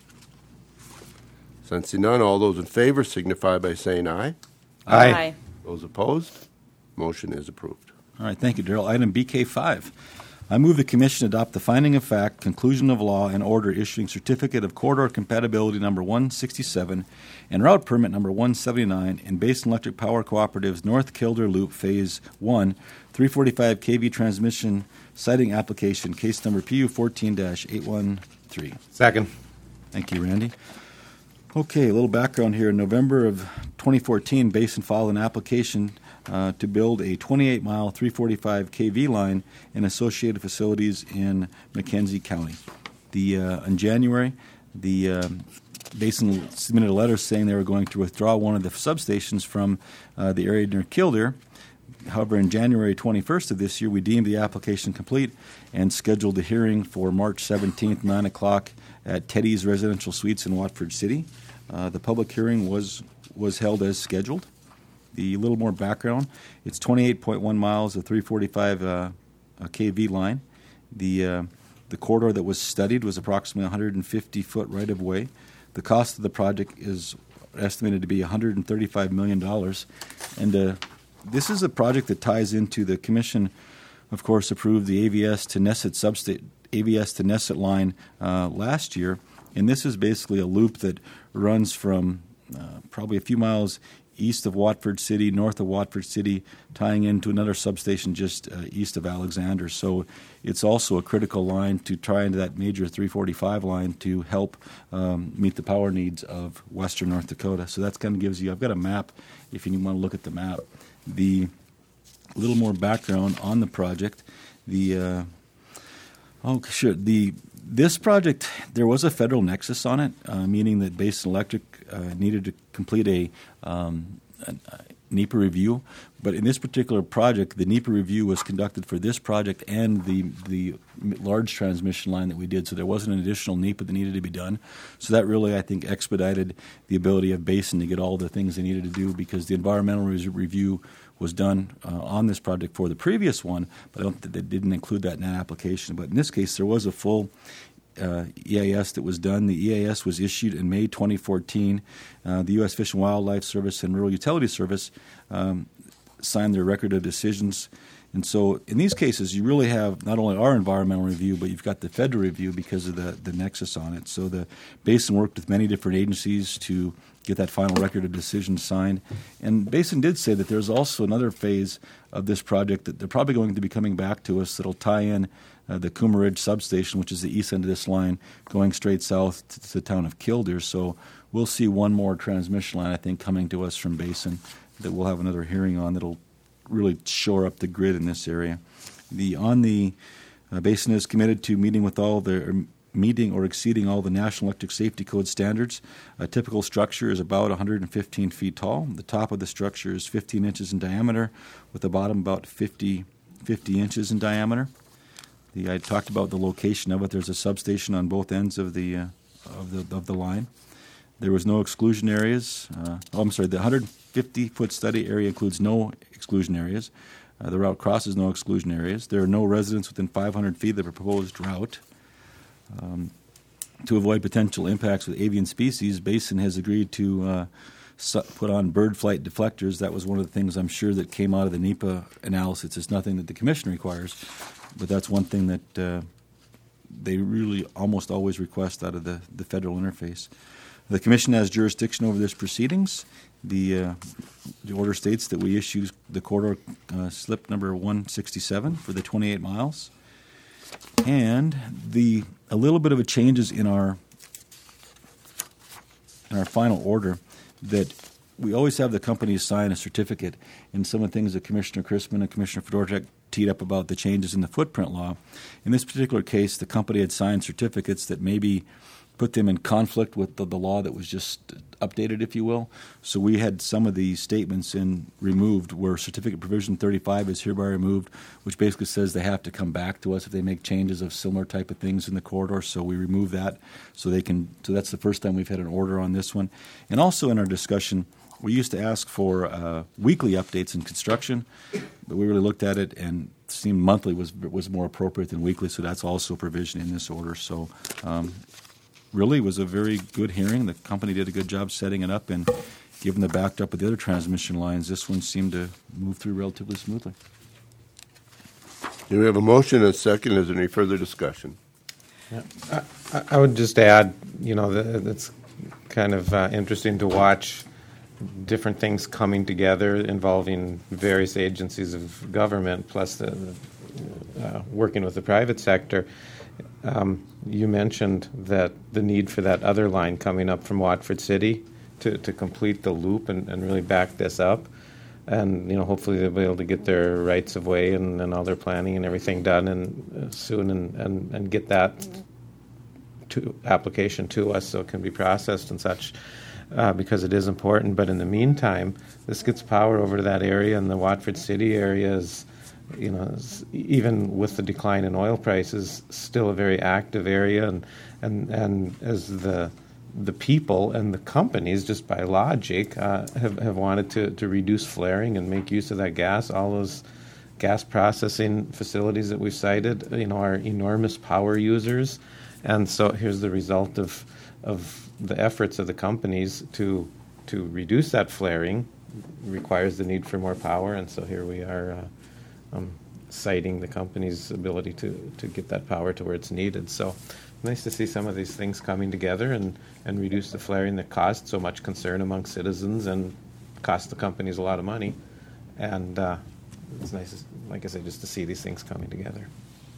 Sensing none, all those in favor signify by saying aye. Aye. Aye. Those opposed, motion is approved. All right, thank you, Daryl. Item B K five. I move the Commission adopt the finding of fact, conclusion of law, and order issuing certificate of corridor compatibility number one sixty-seven and route permit number one seventy-nine in Basin Electric Power Cooperative's North Kildare Loop Phase one, three forty-five k V transmission siting application, case number P U fourteen dash eight one three. Second. Thank you, Randy. Okay, a little background here. In November of twenty fourteen, Basin filed an application uh, to build a twenty-eight mile, three forty-five k V line and associated facilities in McKenzie County. The uh, in January, the uh, Basin submitted a letter saying they were going to withdraw one of the substations from uh, the area near Kildare. However, in January twenty-first of this year, we deemed the application complete and scheduled the hearing for March seventeenth, nine o'clock at Teddy's Residential Suites in Watford City. Uh, the public hearing was was held as scheduled. The little more background, it's twenty-eight point one miles of three forty-five uh, k V line. The, uh, the corridor that was studied was approximately one hundred fifty foot right-of-way. The cost of the project is estimated to be one hundred thirty-five million dollars. And uh, this is a project that ties into the Commission, of course, approved the A V S to Nesset substate A V S to Nesset line uh, last year, and this is basically a loop that runs from uh, probably a few miles east of Watford City, north of Watford City, tying into another substation just uh, east of Alexander. So it's also a critical line to tie into that major three forty-five line to help um, meet the power needs of western North Dakota. So that kind of gives you, I've got a map if you want to look at the map. The little more background on the project. The uh, oh, sure. The this project, there was a federal nexus on it, uh, meaning that Basin Electric uh, needed to complete a, um, a NEPA review, but in this particular project, the NEPA review was conducted for this project and the the large transmission line that we did, so there wasn't an additional NEPA that needed to be done. So that really, I think, expedited the ability of Basin to get all the things they needed to do, because the environmental re- review was done uh, on this project for the previous one, but I don't think they didn't include that in that application. But in this case, there was a full Uh, E A S that was done. The E A S was issued in May twenty fourteen. Uh, the U S Fish and Wildlife Service and Rural Utility Service um, signed their record of decisions. And so in these cases, you really have not only our environmental review, but you've got the federal review because of the, the nexus on it. So the Basin worked with many different agencies to get that final record of decision signed. And Basin did say that there's also another phase of this project that they're probably going to be coming back to us that'll tie in uh, the Coomer Ridge substation, which is the east end of this line, going straight south to, to the town of Killdeer. So we'll see one more transmission line, I think, coming to us from Basin that we'll have another hearing on that'll really shore up the grid in this area. The on the uh, Basin is committed to meeting with all the or meeting or exceeding all the National Electric Safety Code standards. A typical structure is about one hundred fifteen feet tall. The top of the structure is fifteen inches in diameter, with the bottom about fifty, fifty inches in diameter. The, I talked about the location of it. There's a substation on both ends of the uh, of the of the line. There was no exclusion areas. Uh, oh, I'm sorry. The one hundred fifty foot study area includes no exclusion areas. Uh, the route crosses no exclusion areas. There are no residents within five hundred feet of the proposed route. Um, to avoid potential impacts with avian species, Basin has agreed to uh, su- put on bird flight deflectors. That was one of the things I'm sure that came out of the NEPA analysis. It's nothing that the Commission requires, but that's one thing that uh, they really almost always request out of the, the federal interface. The Commission has jurisdiction over this proceedings. The, uh, the order states that we issue the corridor uh, slip number one sixty-seven for the twenty-eight miles. And the a little bit of a changes in our in our final order, that we always have the companies sign a certificate, and some of the things that Commissioner Chrisman and Commissioner Fedorchak teed up about the changes in the footprint law. In this particular case, the company had signed certificates that maybe put them in conflict with the, the law that was just updated, if you will. So we had some of the statements in removed where certificate provision thirty-five is hereby removed, which basically says they have to come back to us if they make changes of similar type of things in the corridor. So we remove that so they can. So that's the first time we've had an order on this one. And also in our discussion, we used to ask for uh, weekly updates in construction, but we really looked at it and seemed monthly was was more appropriate than weekly. So that's also a provision in this order. So. Um, Really was a very good hearing. The company did a good job setting it up, and given the backed-up of the other transmission lines, this one seemed to move through relatively smoothly. Do we have a motion and a second? Is there any further discussion? Yeah. I, I would just add, you know, that it's kind of uh, interesting to watch different things coming together involving various agencies of government, plus the, the uh, working with the private sector. Um, you mentioned that the need for that other line coming up from Watford City to, to complete the loop and, and really back this up. And, you know, hopefully they'll be able to get their rights of way and, and all their planning and everything done and uh, soon and, and, and get that to application to us so it can be processed and such uh, because it is important. But in the meantime, this gets power over to that area, and the Watford City area is, you know, even with the decline in oil prices, still a very active area, and and, and as the the people and the companies, just by logic, uh, have have wanted to, to reduce flaring and make use of that gas. All those gas processing facilities that we've cited, you know, are enormous power users, and so here's the result of of the efforts of the companies to to reduce that flaring requires the need for more power, and so here we are. Uh, Um, citing the company's ability to, to get that power to where it's needed. So nice to see some of these things coming together and, and reduce the flaring that caused so much concern among citizens and cost the companies a lot of money. And uh, it's nice, like I said, just to see these things coming together.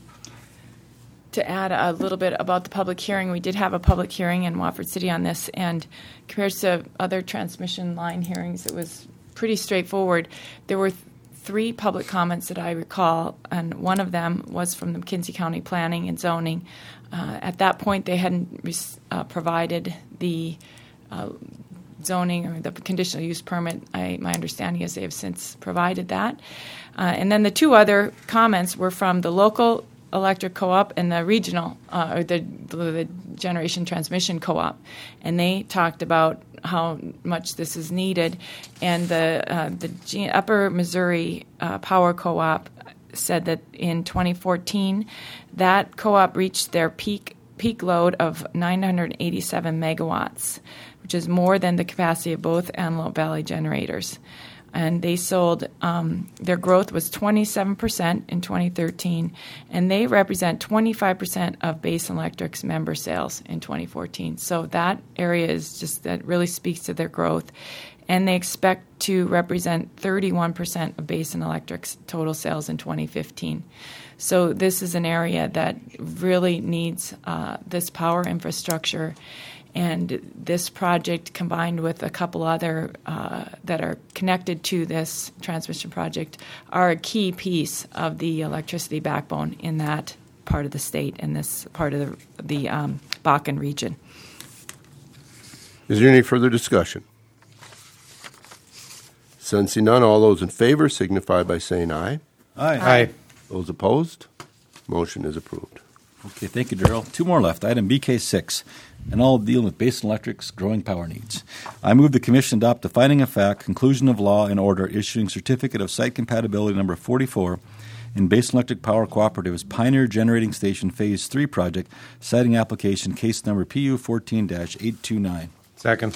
To add a little bit about the public hearing, we did have a public hearing in Watford City on this, and compared to other transmission line hearings, it was pretty straightforward. There were th- three public comments that I recall, and one of them was from the McKinsey County Planning and Zoning. Uh, at that point, they hadn't re- uh, provided the uh, zoning or the conditional use permit. I, my understanding is they have since provided that. Uh, and then the two other comments were from the local electric co-op and the regional, uh, or the, the generation transmission co-op. And they talked about how much this is needed. And the, uh, the G- Upper Missouri uh, Power Co-op said that in twenty fourteen, that co-op reached their peak peak load of nine hundred eighty-seven megawatts, which is more than the capacity of both Antelope Valley generators. And they sold, um, their growth was twenty-seven percent in twenty thirteen, and they represent twenty-five percent of Basin Electric's member sales in twenty fourteen. So that area is just, that really speaks to their growth. And they expect to represent thirty-one percent of Basin Electric's total sales in twenty fifteen. So this is an area that really needs uh, this power infrastructure. And this project, combined with a couple other uh, that are connected to this transmission project, are a key piece of the electricity backbone in that part of the state and this part of the, the um, Bakken region. Is there any further discussion? Sensing none, all those in favor signify by saying aye. Aye. Aye. Those opposed, motion is approved. Okay, thank you, Darrell. Two more left. Item B K six, and all dealing with Basin Electric's growing power needs. I move the Commission adopt a finding of fact, conclusion of law, and order issuing certificate of site compatibility number forty-four in Basin Electric Power Cooperative's Pioneer Generating Station Phase three project, citing application case number P U fourteen dash eight two nine. Second.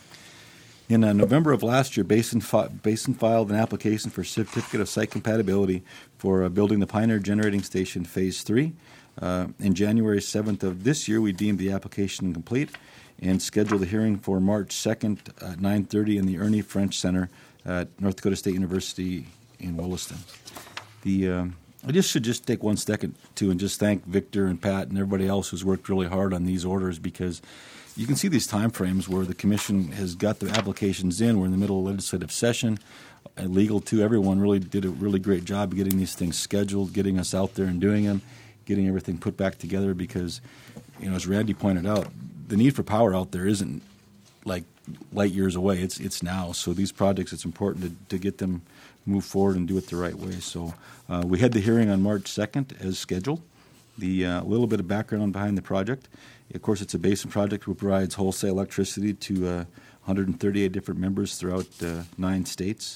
In uh, November of last year, Basin, fi- Basin filed an application for certificate of site compatibility for uh, building the Pioneer Generating Station Phase three. Uh, in January seventh of this year, we deemed the application complete and scheduled the hearing for March second at nine thirty in the Ernie French Center at North Dakota State University in Williston. The um, I just should just take one second, too, and just thank Victor and Pat and everybody else who's worked really hard on these orders, because you can see these time frames where the Commission has got the applications in. We're in the middle of legislative session. And legal, too, everyone really did a really great job of getting these things scheduled, getting us out there and doing them, getting everything put back together, because, you know, as Randy pointed out, the need for power out there isn't like light years away. It's it's now. So these projects, it's important to, to get them move forward and do it the right way. So uh, we had the hearing on March second as scheduled. The uh, little bit of background behind the project. Of course, it's a basin project which provides wholesale electricity to uh, one hundred thirty-eight different members throughout uh, nine states.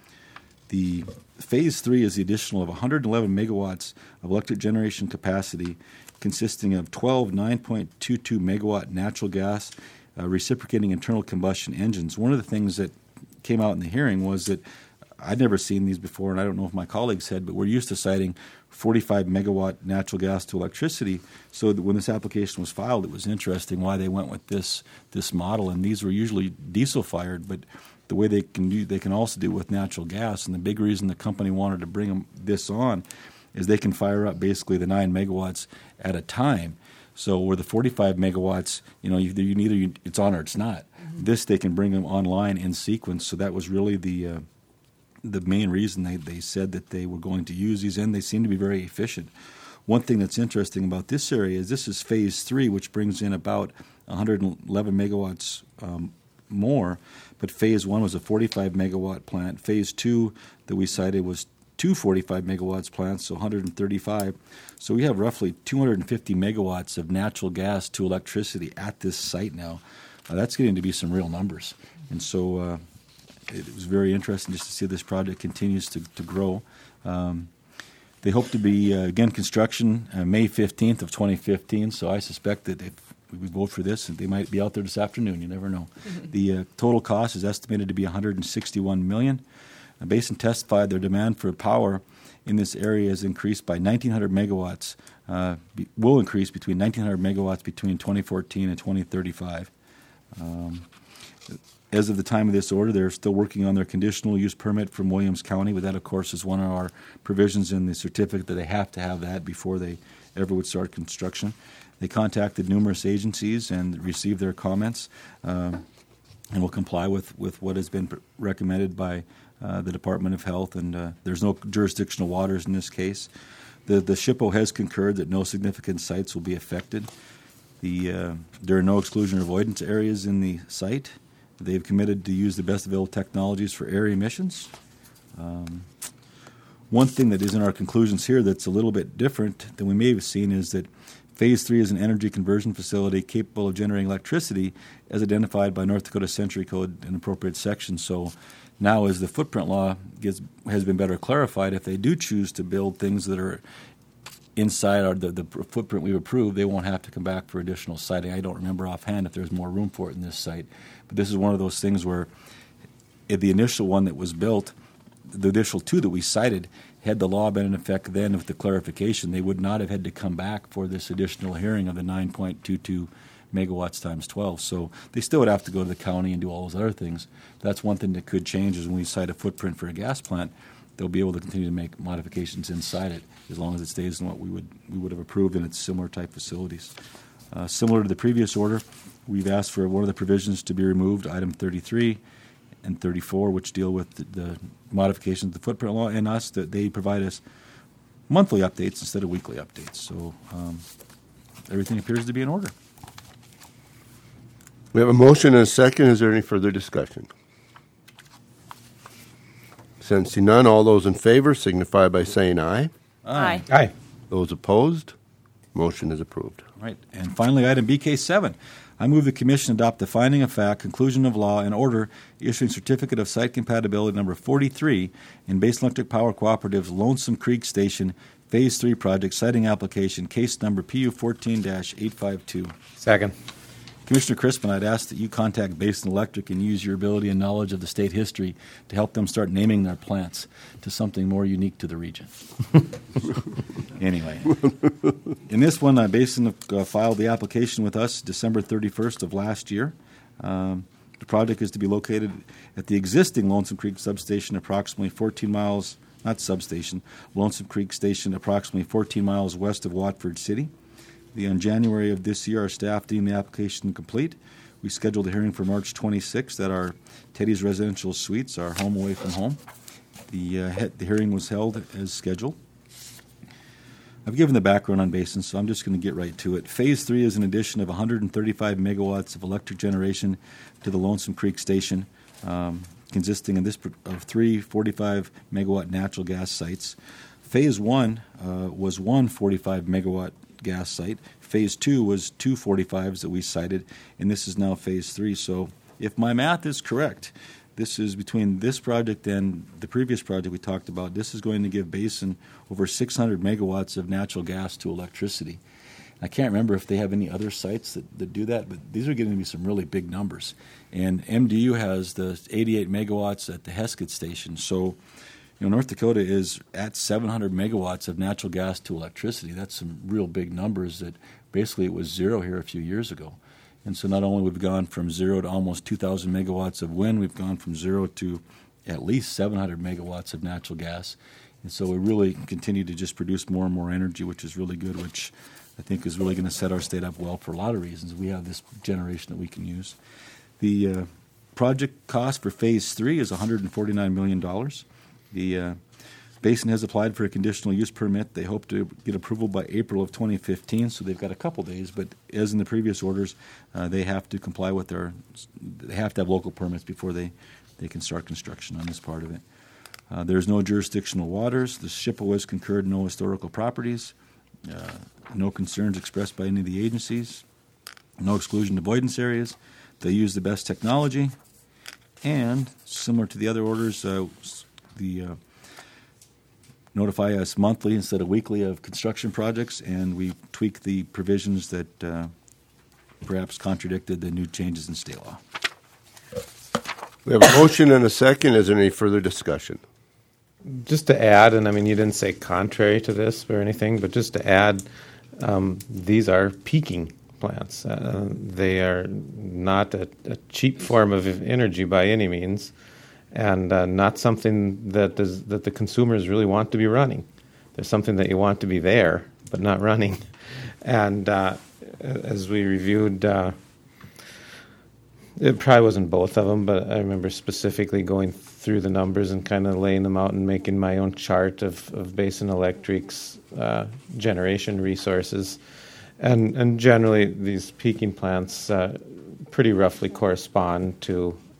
The phase three is the additional of one hundred eleven megawatts of electric generation capacity, consisting of twelve nine point two two megawatt natural gas uh, reciprocating internal combustion engines. One of the things that came out in the hearing was that I'd never seen these before, and I don't know if my colleagues had, but we're used to citing forty-five megawatt natural gas to electricity. So that when this application was filed, it was interesting why they went with this this model. And these were usually diesel fired, but the way they can do, they can also do it with natural gas. And the big reason the company wanted to bring them, this on is they can fire up basically the nine megawatts at a time. So where the forty-five megawatts, you know, you, you either you, it's on or it's not. Mm-hmm. This they can bring them online in sequence. So that was really the uh, the main reason they, they said that they were going to use these, and they seem to be very efficient. One thing that's interesting about this area is this is phase three, which brings in about one hundred eleven megawatts um, more, but phase one was a forty-five megawatt plant. Phase two that we cited was two forty-five megawatts plants, so one hundred thirty-five. So we have roughly two hundred fifty megawatts of natural gas to electricity at this site now. Uh, that's getting to be some real numbers. And so uh, it was very interesting just to see this project continues to, to grow. Um, they hope to be, uh, again, construction uh, May fifteenth of twenty fifteen, so I suspect that if we vote for this, they might be out there this afternoon. You never know. Mm-hmm. The uh, total cost is estimated to be one hundred sixty-one million dollars. Uh, Basin testified their demand for power in this area has increased by nineteen hundred megawatts, uh, be, will increase between nineteen hundred megawatts between twenty fourteen and twenty thirty-five. Um, As of the time of this order, they're still working on their conditional use permit from Williams County, but that, of course, is one of our provisions in the certificate that they have to have that before they ever would start construction. They contacted numerous agencies and received their comments um, and will comply with, with what has been recommended by uh, the Department of Health, and uh, there's no jurisdictional waters in this case. The, the SHPO has concurred that no significant sites will be affected. The, uh, there are no exclusion or avoidance areas in the site. They've committed to use the best available technologies for air emissions. Um, one thing that is in our conclusions here that's a little bit different than we may have seen is that Phase three is an energy conversion facility capable of generating electricity as identified by North Dakota Century Code in appropriate sections. So now as the footprint law gets, has been better clarified, if they do choose to build things that are inside our, the, the footprint we've approved, they won't have to come back for additional siting. I don't remember offhand if there's more room for it in this site. But this is one of those things where if the initial one that was built, the initial two that we cited, had the law been in effect then with the clarification, they would not have had to come back for this additional hearing of the nine point two two megawatts times twelve. So they still would have to go to the county and do all those other things. That's one thing that could change is when we cite a footprint for a gas plant, they'll be able to continue to make modifications inside it as long as it stays in what we would we would have approved in its similar type facilities. Uh, similar to the previous order, we've asked for one of the provisions to be removed, item thirty-three and thirty-four, which deal with the, the modifications of the footprint law, and us that they provide us monthly updates instead of weekly updates. So um, everything appears to be in order. We have a motion and a second. Is there any further discussion? Sensing none, all those in favor signify by saying aye. Aye. Aye. Those opposed, motion is approved. All right. And finally, item B K seven. I move the Commission adopt the finding of fact, conclusion of law, and order issuing certificate of site compatibility number forty-three in Basin Electric Power Cooperative's Lonesome Creek Station Phase three project siting application, case number P U fourteen dash eight five two. Second. Commissioner Crispin, I'd ask that you contact Basin Electric and use your ability and knowledge of the state history to help them start naming their plants to something more unique to the region. Anyway, in this one, uh, Basin uh, filed the application with us December thirty-first of last year. Um, the project is to be located at the existing Lonesome Creek substation, approximately fourteen miles, not substation, Lonesome Creek Station, approximately fourteen miles west of Watford City. The, in January of this year, our staff deemed the application complete. We scheduled a hearing for March twenty-sixth at our Teddy's Residential Suites, our home away from home. The, uh, he- the hearing was held as scheduled. I've given the background on Basin, so I'm just going to get right to it. Phase three is an addition of one hundred thirty-five megawatts of electric generation to the Lonesome Creek Station, um, consisting of this of three forty-five megawatt natural gas sites. Phase one uh, was one forty-five megawatt gas site. Phase two was two forty-fives that we cited, and this is now phase three. So if my math is correct, this is between this project and the previous project we talked about, this is going to give Basin over six hundred megawatts of natural gas to electricity. I can't remember if they have any other sites that, that do that, but these are getting to be some really big numbers. And M D U has the eighty-eight megawatts at the Heskett station. So you know, North Dakota is at seven hundred megawatts of natural gas to electricity. That's some real big numbers that basically it was zero here a few years ago. And so not only we've gone from zero to almost two thousand megawatts of wind, we've gone from zero to at least seven hundred megawatts of natural gas. And so we really continue to just produce more and more energy, which is really good, which I think is really going to set our state up well for a lot of reasons. We have this generation that we can use. The uh, project cost for phase three is one hundred forty-nine million dollars. The uh, Basin has applied for a conditional use permit. They hope to get approval by April of twenty fifteen, so they've got a couple days. But as in the previous orders, uh, they have to comply with their, they have to have local permits before they, they can start construction on this part of it. Uh, there's no jurisdictional waters. The S H P O has concurred no historical properties. Uh, no concerns expressed by any of the agencies. No exclusion avoidance areas. They use the best technology. And similar to the other orders, uh, the uh, notify us monthly instead of weekly of construction projects, and we tweak the provisions that uh, perhaps contradicted the new changes in state law. We have a motion and a second. Is there any further discussion? Just to add, and I mean, you didn't say contrary to this or anything, but just to add, um, these are peaking plants. Uh, they are not a, a cheap form of energy by any means, and uh, not something that does, that the consumers really want to be running. There's something that you want to be there, but not running. And uh, as we reviewed, uh, it probably wasn't both of them, but I remember specifically going through the numbers and kind of laying them out and making my own chart of, of Basin Electric's uh, generation resources. And, and generally, these peaking plants uh, pretty roughly correspond to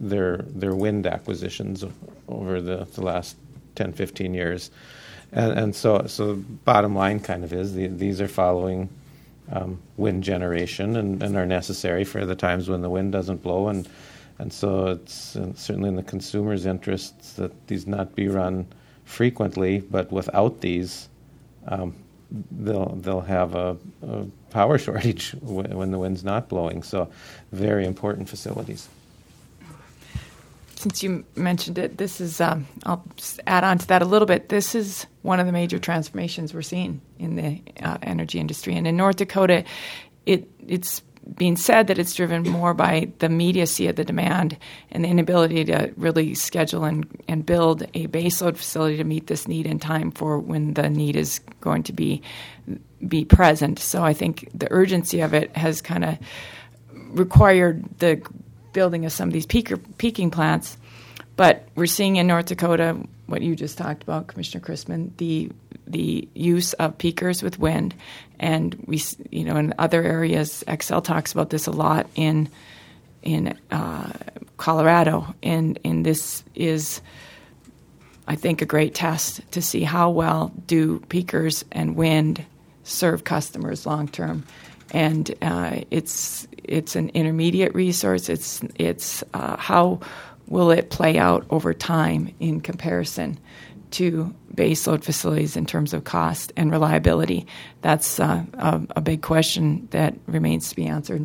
their their wind acquisitions over the, the last ten, fifteen years. And, and so, so bottom line kind of is the, these are following um, wind generation and, and are necessary for the times when the wind doesn't blow. And, and so it's uh, certainly in the consumer's interests that these not be run frequently, but without these, um, they'll they'll have a, a power shortage w- when the wind's not blowing. So very important facilities. Since you mentioned it, this is, um, I'll just add on to that a little bit. This is one of the major transformations we're seeing in the uh, energy industry. And in North Dakota, it it's being said that it's driven more by the immediacy of the demand and the inability to really schedule and, and build a baseload facility to meet this need in time for when the need is going to be be present. So I think the urgency of it has kind of required the building of some of these peaker, peaking plants. But we're seeing in North Dakota what you just talked about, Commissioner Chrisman, the the use of peakers with wind, and we, you know, in other areas, Xcel talks about this a lot in in uh, Colorado, and and this is, I think, a great test to see how well do peakers and wind serve customers long term. And uh, it's it's an intermediate resource. It's it's uh, how will it play out over time in comparison to baseload facilities in terms of cost and reliability? That's uh, a, a big question that remains to be answered.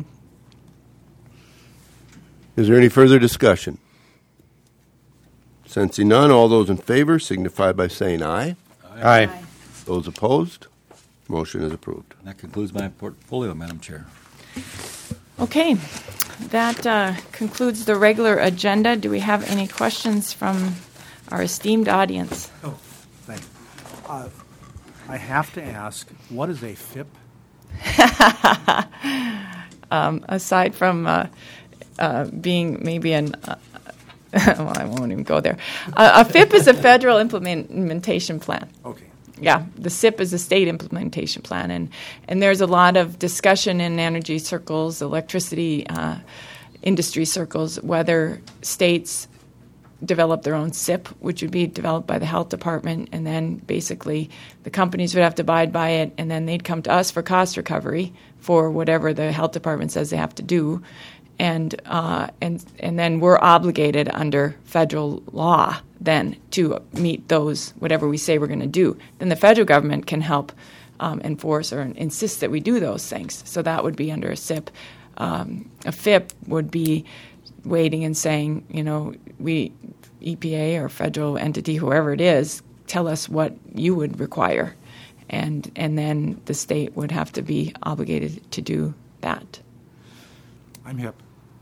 Is there any further discussion? Sensing none, all those in favor signify by saying aye. Aye. Aye. Those opposed, motion is approved. That concludes my portfolio, Madam Chair. Okay, that uh, concludes the regular agenda. Do we have any questions from our esteemed audience? Oh, thank you. Uh, I have to ask, what is a F I P? um, aside from uh, uh, being maybe an, uh, well, I won't even go there. Uh, a F I P is a federal implement- implementation plan. Okay. Yeah, the S I P is a state implementation plan, and, and there's a lot of discussion in energy circles, electricity uh, industry circles, whether states develop their own S I P, which would be developed by the health department, and then basically the companies would have to abide by it, and then they'd come to us for cost recovery for whatever the health department says they have to do, and uh, and and then we're obligated under federal law then to meet those, whatever we say we're going to do. Then the federal government can help um, enforce or insist that we do those things. So that would be under a S I P. Um, a F I P would be waiting and saying, you know, we, E P A or federal entity, whoever it is, tell us what you would require. And, and then the state would have to be obligated to do that. I'm hip.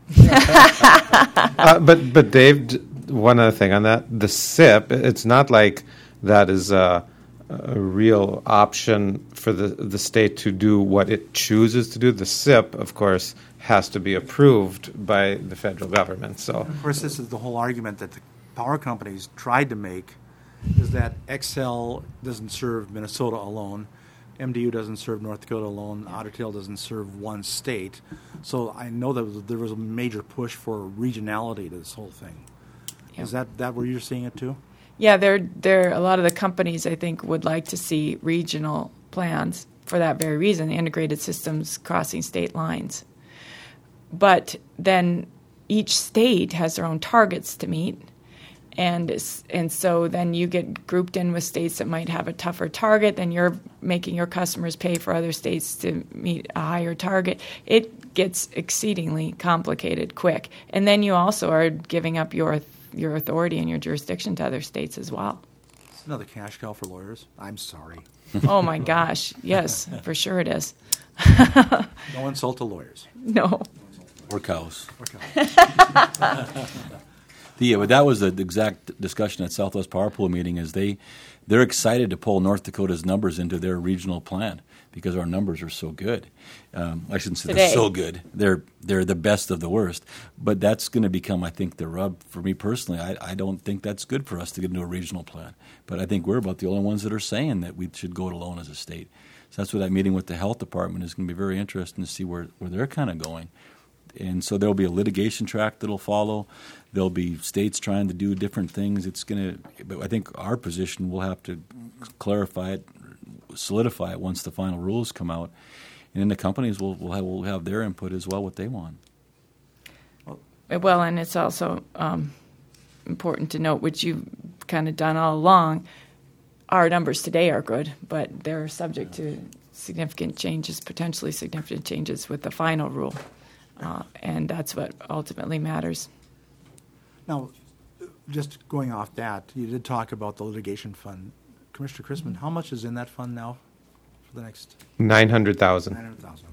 uh, but but Dave, d- one other thing on that, the S I P, it's not like that is a, a real option for the, the state to do what it chooses to do. The S I P, of course, has to be approved by the federal government. So, of course, this is the whole argument that the power companies tried to make, is that Xcel doesn't serve Minnesota alone, M D U doesn't serve North Dakota alone, Otter Tail doesn't serve one state. So I know that there was a major push for regionality to this whole thing. Yeah. Is that, that where you're seeing it too? Yeah, there, there. A lot of the companies, I think, would like to see regional plans for that very reason, integrated systems crossing state lines. But then each state has their own targets to meet. And and so then you get grouped in with states that might have a tougher target, then you're making your customers pay for other states to meet a higher target. It gets exceedingly complicated quick. And then you also are giving up your your authority and your jurisdiction to other states as well. It's another cash cow for lawyers. I'm sorry. Oh, my gosh. Yes, for sure it is. No insult to lawyers. No. Or cows. Or cows. The, but that was the exact discussion at Southwest Power Pool meeting. Is they they're excited to pull North Dakota's numbers into their regional plan because our numbers are so good. Um, I shouldn't say Today. they're so good. They're they're the best of the worst. But that's going to become, I think, the rub for me personally. I, I don't think that's good for us to get into a regional plan. But I think we're about the only ones that are saying that we should go it alone as a state. So that's where that meeting with the health department is going to be very interesting to see where, where they're kind of going. And so there'll be a litigation track that'll follow. There'll be states trying to do different things. It's going to, but I think our position will have to clarify it, solidify it once the final rules come out. And then the companies will, will, have, will have their input as well, what they want. Well, and it's also um, important to note, which you've kind of done all along, our numbers today are good, but they're subject to significant changes, potentially significant changes with the final rule. Uh, and that's what ultimately matters. Now, just going off that, you did talk about the litigation fund. Commissioner Chrisman, how much is in that fund now for the next? Nine hundred thousand. nine hundred thousand.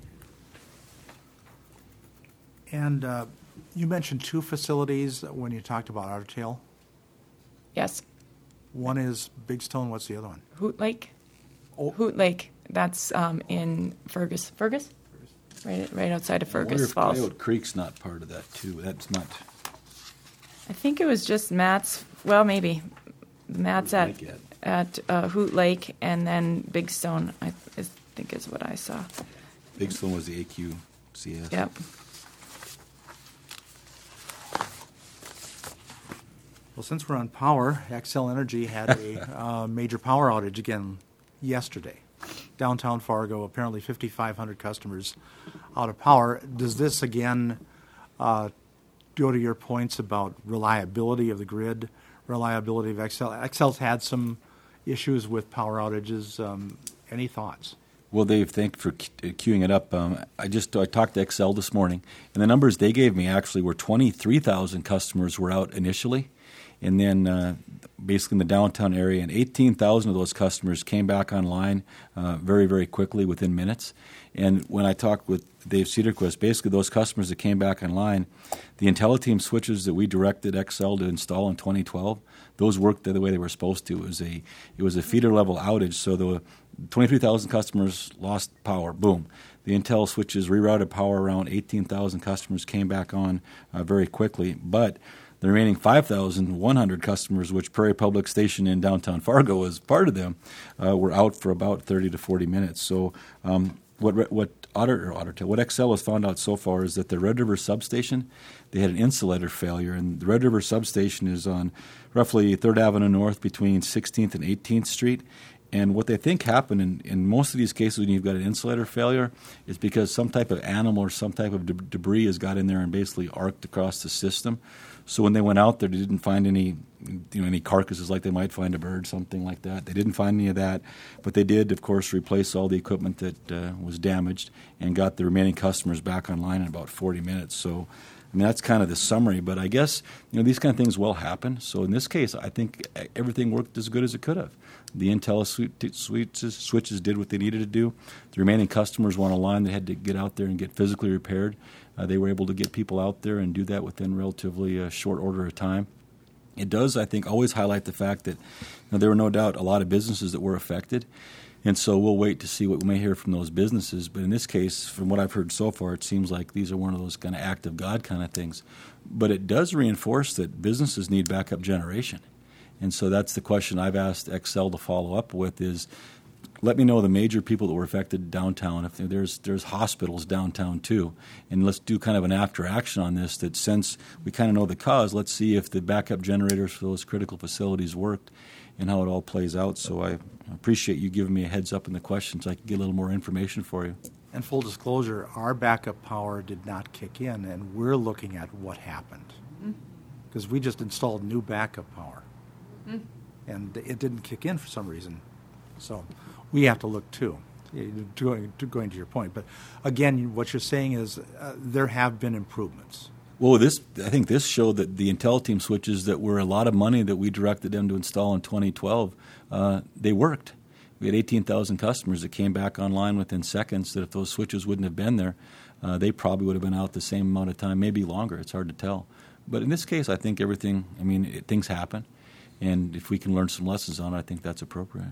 And uh, you mentioned two facilities when you talked about Otter Tail. Yes. One is Big Stone. What's the other one? Hoot Lake. Oh. Hoot Lake. That's um, in Fergus. Fergus? Right, right outside of I wonder Fergus if Falls. Coyote Creek's not part of that too. That's not. I think it was just Matt's. Well, maybe Matt's Hoot at Lake yet. at uh, Hoot Lake, and then Big Stone. I is, think is what I saw. Big Stone was the A Q C S. Yep. Well, since we're on power, Xcel Energy had a uh, major power outage again yesterday. Downtown Fargo, apparently fifty-five hundred customers out of power. Does this again uh, go to your points about reliability of the grid, reliability of Xcel? Xcel's had some issues with power outages. Um, any thoughts? Well, Dave, thank you for cu- queuing it up. Um, I just I talked to Xcel this morning, and the numbers they gave me actually were twenty-three thousand customers were out initially, and then uh, basically in the downtown area, and eighteen thousand of those customers came back online uh, very, very quickly within minutes. And when I talked with Dave Cedarquist, basically those customers that came back online, the IntelliTeam switches that we directed Xcel to install in twenty twelve, those worked the way they were supposed to. It was a it was a feeder level outage, so the twenty-three thousand customers lost power. Boom. The Intel switches rerouted power around eighteen thousand customers came back on uh, very quickly, but the remaining five thousand one hundred customers, which Prairie Public Station in downtown Fargo was part of them, uh, were out for about thirty to forty minutes. So um, what what Otter, or Otter, what Xcel has found out so far is that the Red River substation, they had an insulator failure, and the Red River substation is on roughly third Avenue North between sixteenth and eighteenth Street. And what they think happened in, in most of these cases when you've got an insulator failure is because some type of animal or some type of de- debris has got in there and basically arced across the system. So when they went out there, they didn't find any, you know, any carcasses like they might find a bird, something like that. They didn't find any of that, but they did, of course, replace all the equipment that uh, was damaged and got the remaining customers back online in about forty minutes. So, I mean, that's kind of the summary. But I guess, you know, these kind of things will happen. So in this case, I think everything worked as good as it could have. The Intel switches, switches did what they needed to do. The remaining customers were on a line that had to get out there and get physically repaired. Uh, they were able to get people out there and do that within relatively a short order of time. It does, I think, always highlight the fact that you know, there were no doubt a lot of businesses that were affected. And so we'll wait to see what we may hear from those businesses. But in this case, from what I've heard so far, it seems like these are one of those kind of act of God kind of things. But it does reinforce that businesses need backup generation. And so that's the question I've asked Xcel to follow up with is, let me know the major people that were affected downtown. If there's there's hospitals downtown too, and let's do kind of an after action on this. That since we kind of know the cause, let's see if the backup generators for those critical facilities worked, and how it all plays out. So I appreciate you giving me a heads up in the questions. I can get a little more information for you. And full disclosure, our backup power did not kick in, and we're looking at what happened because we just installed new backup power. Mm. And it didn't kick in for some reason. So we have to look too, going to your point. But again, what you're saying is uh, there have been improvements. Well, this I think this showed that the IntelliTeam switches that were a lot of money that we directed them to install in twenty twelve, uh, they worked. We had eighteen thousand customers that came back online within seconds that if those switches wouldn't have been there, uh, they probably would have been out the same amount of time, maybe longer. It's hard to tell. But in this case, I think everything, I mean, it, things happen. And if we can learn some lessons on it, I think that's appropriate.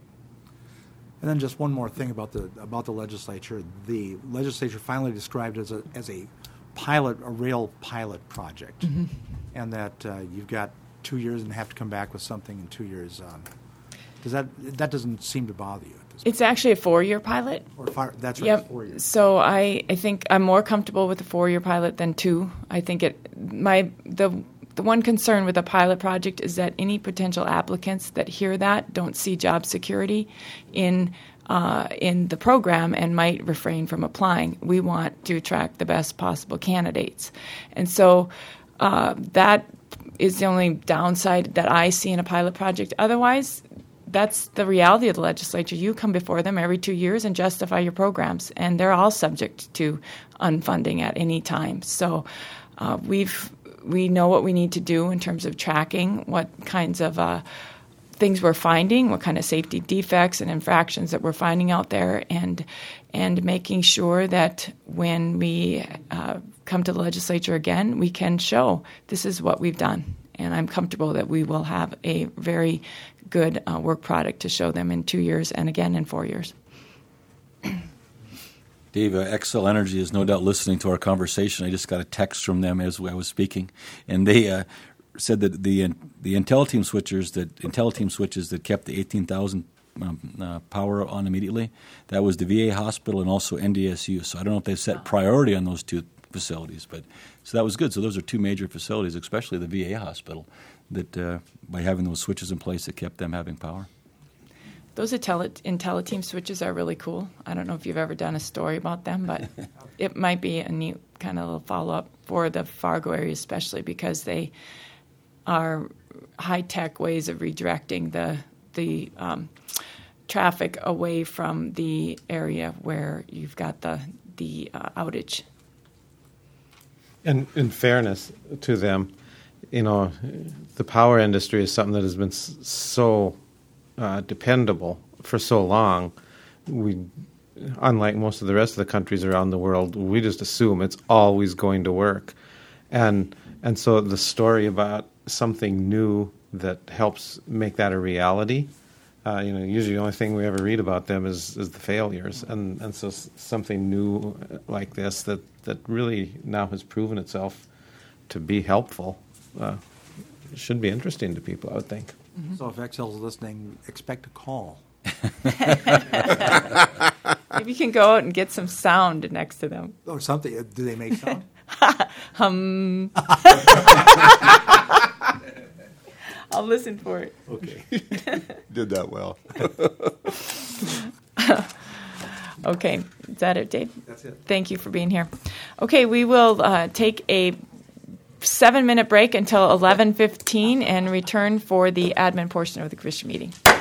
And then just one more thing about the about the legislature. The legislature finally described it as a as a pilot, a rail pilot project, mm-hmm. and that uh, you've got two years and have to come back with something in two years um, Because that that doesn't seem to bother you at this It's actually a four-year pilot. point. Or fire, that's right, Yep. four years. So I, I think I'm more comfortable with the four-year pilot than two. I think it my the the one concern with a pilot project is that any potential applicants that hear that don't see job security in uh, in the program and might refrain from applying. We want to attract the best possible candidates, and so uh, that is the only downside that I see in a pilot project. Otherwise, that's the reality of the legislature. You come before them every two years and justify your programs, and they're all subject to unfunding at any time. So uh, we've we know what we need to do in terms of tracking what kinds of uh, things we're finding, what kind of safety defects and infractions that we're finding out there, and and making sure that when we uh, come to the legislature again, we can show this is what we've done. And I'm comfortable that we will have a very good uh, work product to show them in two years and again in four years. Dave, uh, Xcel Energy is no doubt listening to our conversation. I just got a text from them as I was speaking, and they uh, said that the the IntelliTeam switchers that IntelliTeam switches that kept the eighteen thousand um, uh, power on immediately, that was the V A hospital and also N D S U. So I don't know if they've set priority on those two facilities, but so that was good. So those are two major facilities, especially the V A hospital, that uh, by having those switches in place, it kept them having power. Those Intelli- IntelliTeam switches are really cool. I don't know if you've ever done a story about them, but it might be a neat kind of little follow-up for the Fargo area, especially because they are high-tech ways of redirecting the the um, traffic away from the area where you've got the the uh, outage. And in fairness to them, you know, the power industry is something that has been s- so uh, dependable for so long. We, unlike most of the rest of the countries around the world, we just assume it's always going to work. And and so the story about something new that helps make that a reality, uh, you know, usually the only thing we ever read about them is, is the failures. And, and so s- something new like this that, that really now has proven itself to be helpful uh, should be interesting to people, I would think. Mm-hmm. So if Xcel's listening, expect a call. Maybe you can go out and get some sound next to them. Or something. Do they make sound? Hum. I'll listen for it. Okay. Did that well. Okay, is that it, Dave? That's it. Thank you for being here. Okay, we will uh, take a seven-minute break until eleven fifteen and return for the admin portion of the commission meeting.